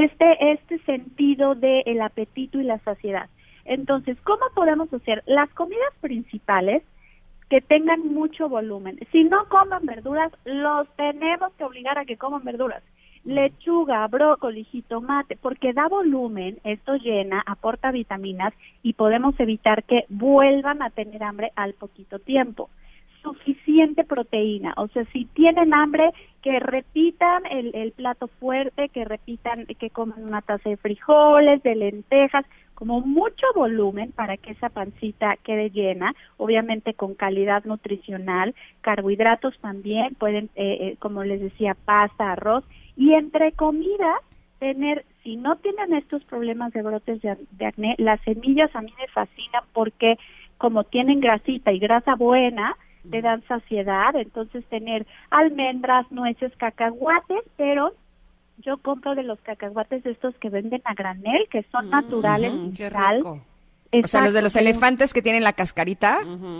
este sentido del apetito y la saciedad. Entonces, ¿cómo podemos hacer? Las comidas principales que tengan mucho volumen. Si no coman verduras, los tenemos que obligar a que coman verduras. Lechuga, brócoli, jitomate, porque da volumen, esto llena, aporta vitaminas y podemos evitar que vuelvan a tener hambre al poquito tiempo. Suficiente proteína, o sea, si tienen hambre, que repitan el plato fuerte, que repitan, que coman una taza de frijoles, de lentejas, como mucho volumen para que esa pancita quede llena, obviamente con calidad nutricional, carbohidratos también, pueden, como les decía, pasta, arroz, y entre comidas, tener, si no tienen estos problemas de brotes de acné, las semillas a mí me fascinan porque como tienen grasita y grasa buena, te dan saciedad, entonces tener almendras, nueces, cacahuates, pero yo compro de los cacahuates de estos que venden a granel, que son naturales, qué rico. Exacto. O sea, los de los elefantes que tienen la cascarita.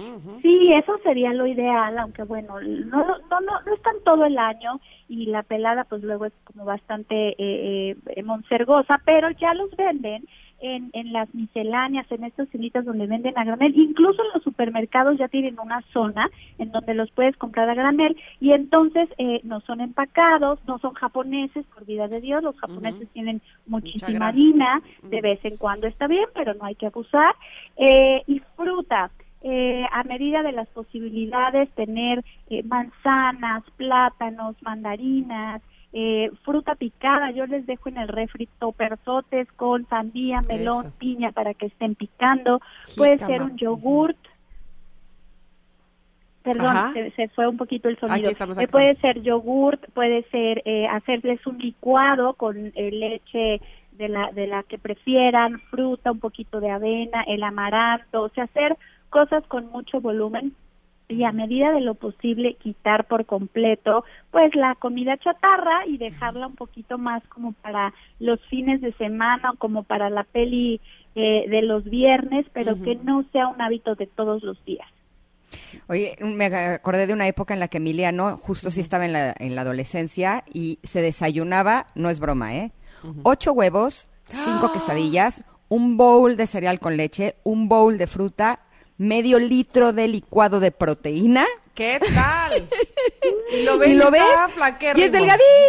Sí, eso sería lo ideal, aunque bueno, no están todo el año y la pelada pues luego es como bastante monsergosa, pero ya los venden en las misceláneas, en estos tienditas donde venden a granel, incluso en los supermercados ya tienen una zona en donde los puedes comprar a granel y entonces no son empacados, no son japoneses, por vida de Dios, los japoneses tienen muchísima harina, de vez en cuando está bien, pero no hay que abusar, y fruta. A medida de las posibilidades, tener manzanas, plátanos, mandarinas, fruta picada, yo les dejo en el refri toperzotes con sandía, melón, piña para que estén picando, puede ser un yogurt. Perdón, se fue un poquito el sonido. Aquí estamos. Puede ser yogurt, puede ser hacerles un licuado con leche de la que prefieran, fruta, un poquito de avena, el amaranto, o sea, hacer cosas con mucho volumen y a medida de lo posible quitar por completo pues la comida chatarra y dejarla un poquito más como para los fines de semana o como para la peli de los viernes, pero que no sea un hábito de todos los días. Oye, me acordé de una época en la que Emiliano justo sí estaba en la adolescencia y se desayunaba, no es broma, 8 huevos, 5 quesadillas, un bowl de cereal con leche, un bowl de fruta, medio litro de licuado de proteína. ¿Qué tal? Y lo ves, y es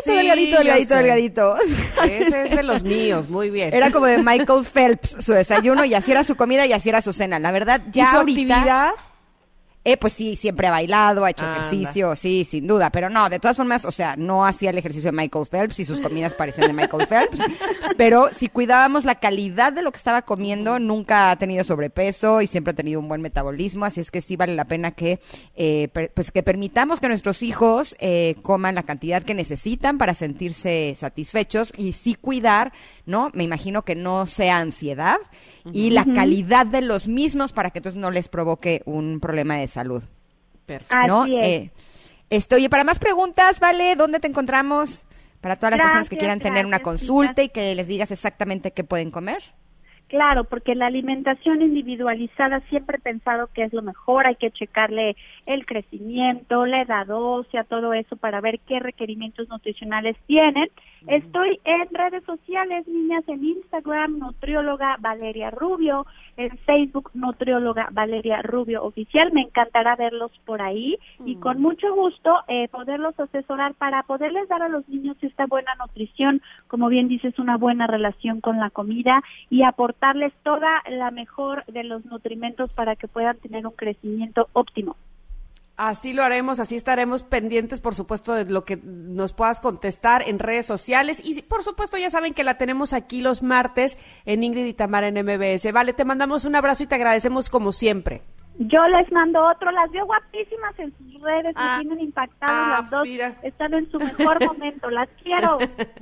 delgadito. Ese es de los míos, muy bien. Era como de Michael Phelps, su desayuno, y así era su comida y así era su cena. La verdad, ya ¿Y su ahorita... actividad? Pues sí, siempre ha bailado, ha hecho ejercicio, sí, sin duda, pero no, de todas formas, o sea, no hacía el ejercicio de Michael Phelps y sus comidas parecían de Michael Phelps, pero si cuidábamos la calidad de lo que estaba comiendo, nunca ha tenido sobrepeso y siempre ha tenido un buen metabolismo, así es que sí vale la pena que, pues que permitamos que nuestros hijos coman la cantidad que necesitan para sentirse satisfechos y sí cuidar, ¿no? Me imagino que no sea ansiedad, y la calidad de los mismos para que entonces no les provoque un problema de salud. Perfecto. ¿No? Así es. Oye, para más preguntas, Vale, ¿dónde te encontramos? Para todas las personas que quieran tener una consulta y que les digas exactamente qué pueden comer. Claro, porque la alimentación individualizada siempre he pensado que es lo mejor, hay que checarle el crecimiento, la edad ósea, todo eso para ver qué requerimientos nutricionales tienen. Estoy en redes sociales, niñas, en Instagram, nutrióloga Valeria Rubio, en Facebook, nutrióloga Valeria Rubio Oficial. Me encantará verlos por ahí y con mucho gusto poderlos asesorar para poderles dar a los niños esta buena nutrición, como bien dices, una buena relación con la comida y aportarles toda la mejor de los nutrimentos para que puedan tener un crecimiento óptimo. Así lo haremos, así estaremos pendientes, por supuesto, de lo que nos puedas contestar en redes sociales. Y, por supuesto, ya saben que la tenemos aquí los martes en Ingrid y Tamara en MBS. Vale, te mandamos un abrazo y te agradecemos como siempre. Yo les mando otro, las veo guapísimas en sus redes, me tienen impactadas las dos, mira. Están en su mejor momento, las quiero.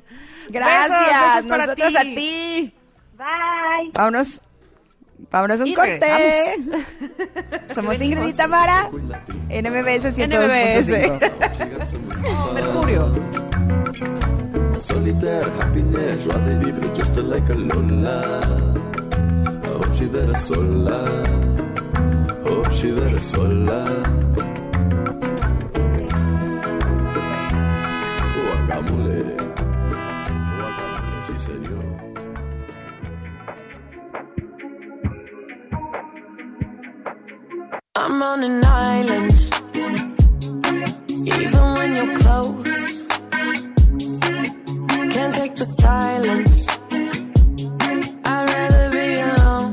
Gracias, besos para nosotros a ti. Bye. Vámonos un Y corte. regresamos. Somos Ingrid y Tamara en MBS 102.5. Mercurio. Solitaire, happiness, joie de vivre, just like a Lola. Hope she there sola. Hope she there sola. Guacamole. Guacamole, sí señor. I'm on an island, even when you're close. Can't take the silence. I'd rather be alone.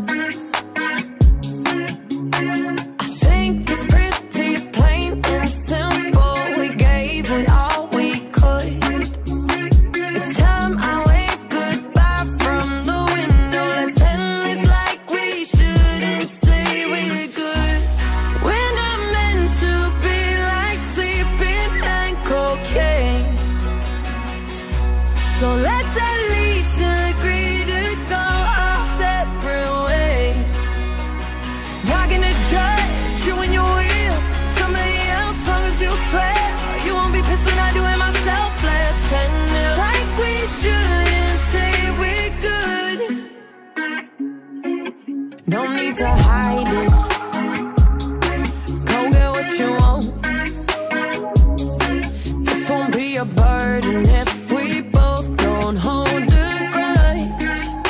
I think it's pretty plain and simple. We gave it all we could. It's time I wave goodbye from the window. Let's end this like we shouldn't say we're good. We're not meant to be like sleeping and cocaine. So let's at least agree to go our separate ways. Not gonna judge you when you're with somebody else, long as you swear. You won't be pissed when I do it myself. Let's end it like we shouldn't say we're good. No need to hide it. Go get what you want. This won't be a burden if we both don't hold a grudge.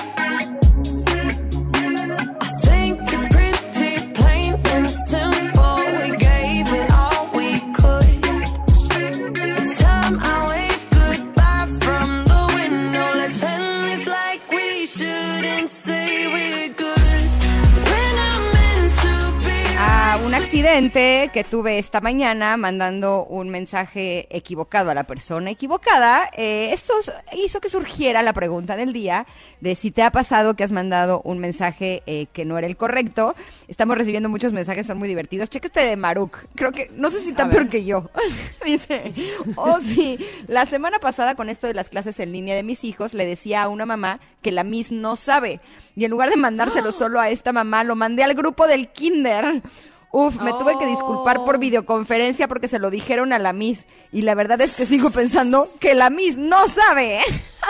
I think it's pretty plain and simple. We gave it all we could. It's time I wave goodbye from the window. Let's end this like we shouldn't say we're good. We're not meant to be. Un accidente incidente que tuve esta mañana mandando un mensaje equivocado a la persona equivocada. Esto hizo que surgiera la pregunta del día de si te ha pasado que has mandado un mensaje que no era el correcto. Estamos recibiendo muchos mensajes, son muy divertidos. Checa este de Maruk, creo que, no sé si está peor que yo. Dice, sí, la semana pasada con esto de las clases en línea de mis hijos, le decía a una mamá que la Miss no sabe. Y en lugar de mandárselo solo a esta mamá, lo mandé al grupo del kinder. Me tuve que disculpar por videoconferencia porque se lo dijeron a la Miss. Y la verdad es que sigo pensando que la Miss no sabe.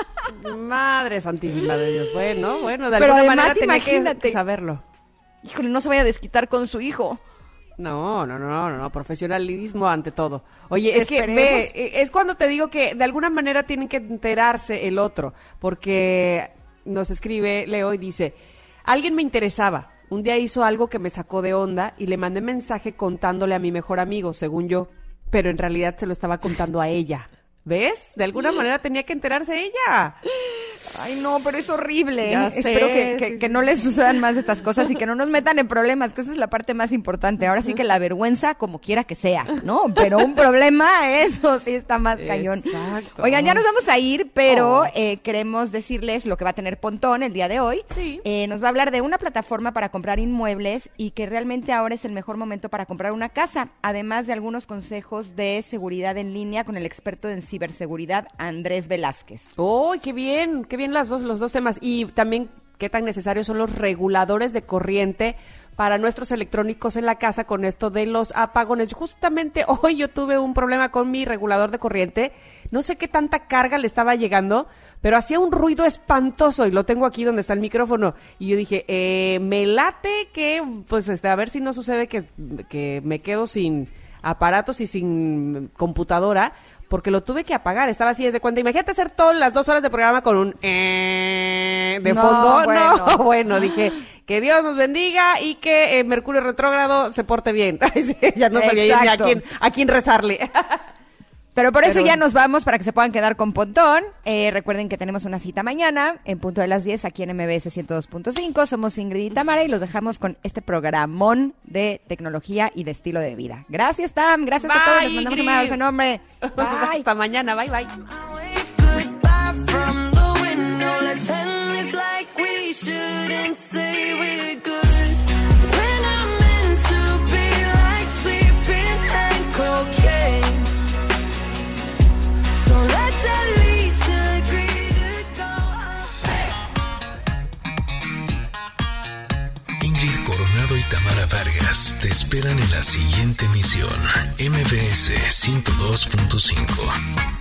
Madre santísima de Dios. Bueno, de Pero alguna además, manera tenía imagínate, que saberlo. Híjole, no se vaya a desquitar con su hijo. No, profesionalismo ante todo. Oye, es que es cuando te digo que de alguna manera tienen que enterarse el otro, porque nos escribe Leo y dice, alguien me interesaba, un día hizo algo que me sacó de onda y le mandé mensaje contándole a mi mejor amigo, según yo, pero en realidad se lo estaba contando a ella. ¿Ves? De alguna manera tenía que enterarse ella. Ay, no, pero es horrible. Ya Espero sé, que no les sucedan más de estas cosas y que no nos metan en problemas, que esa es la parte más importante. Ahora sí que la vergüenza, como quiera que sea, ¿no? Pero un problema, eso sí está más cañón. Exacto. Oigan, ya nos vamos a ir, pero queremos decirles lo que va a tener Pontón el día de hoy. Sí. Nos va a hablar de una plataforma para comprar inmuebles y que realmente ahora es el mejor momento para comprar una casa, además de algunos consejos de seguridad en línea con el experto en ciberseguridad, Andrés Velázquez. ¡Oh, qué bien los dos temas! Y también qué tan necesarios son los reguladores de corriente para nuestros electrónicos en la casa con esto de los apagones. Justamente hoy yo tuve un problema con mi regulador de corriente. No sé qué tanta carga le estaba llegando, pero hacía un ruido espantoso y lo tengo aquí donde está el micrófono. Y yo dije, me late que, pues, a ver si no sucede que me quedo sin aparatos y sin computadora, porque lo tuve que apagar, estaba así desde cuenta. Imagínate hacer todas las 2 horas de programa con un de fondo. Bueno. No, bueno, dije, que Dios nos bendiga y que Mercurio retrógrado se porte bien. Ya no sabía ni a quién rezarle. Pero por eso ya nos vamos para que se puedan quedar con Pontón. Recuerden que tenemos una cita mañana en punto de las 10 aquí en MBS 102.5. Somos Ingrid y Tamara y los dejamos con este programón de tecnología y de estilo de vida. Gracias, Tam. Gracias a todos. Les mandamos un abrazo enorme. Bye. Hasta mañana. Bye, bye. Ingrid Coronado y Tamara Vargas te esperan en la siguiente emisión, MBS 102.5.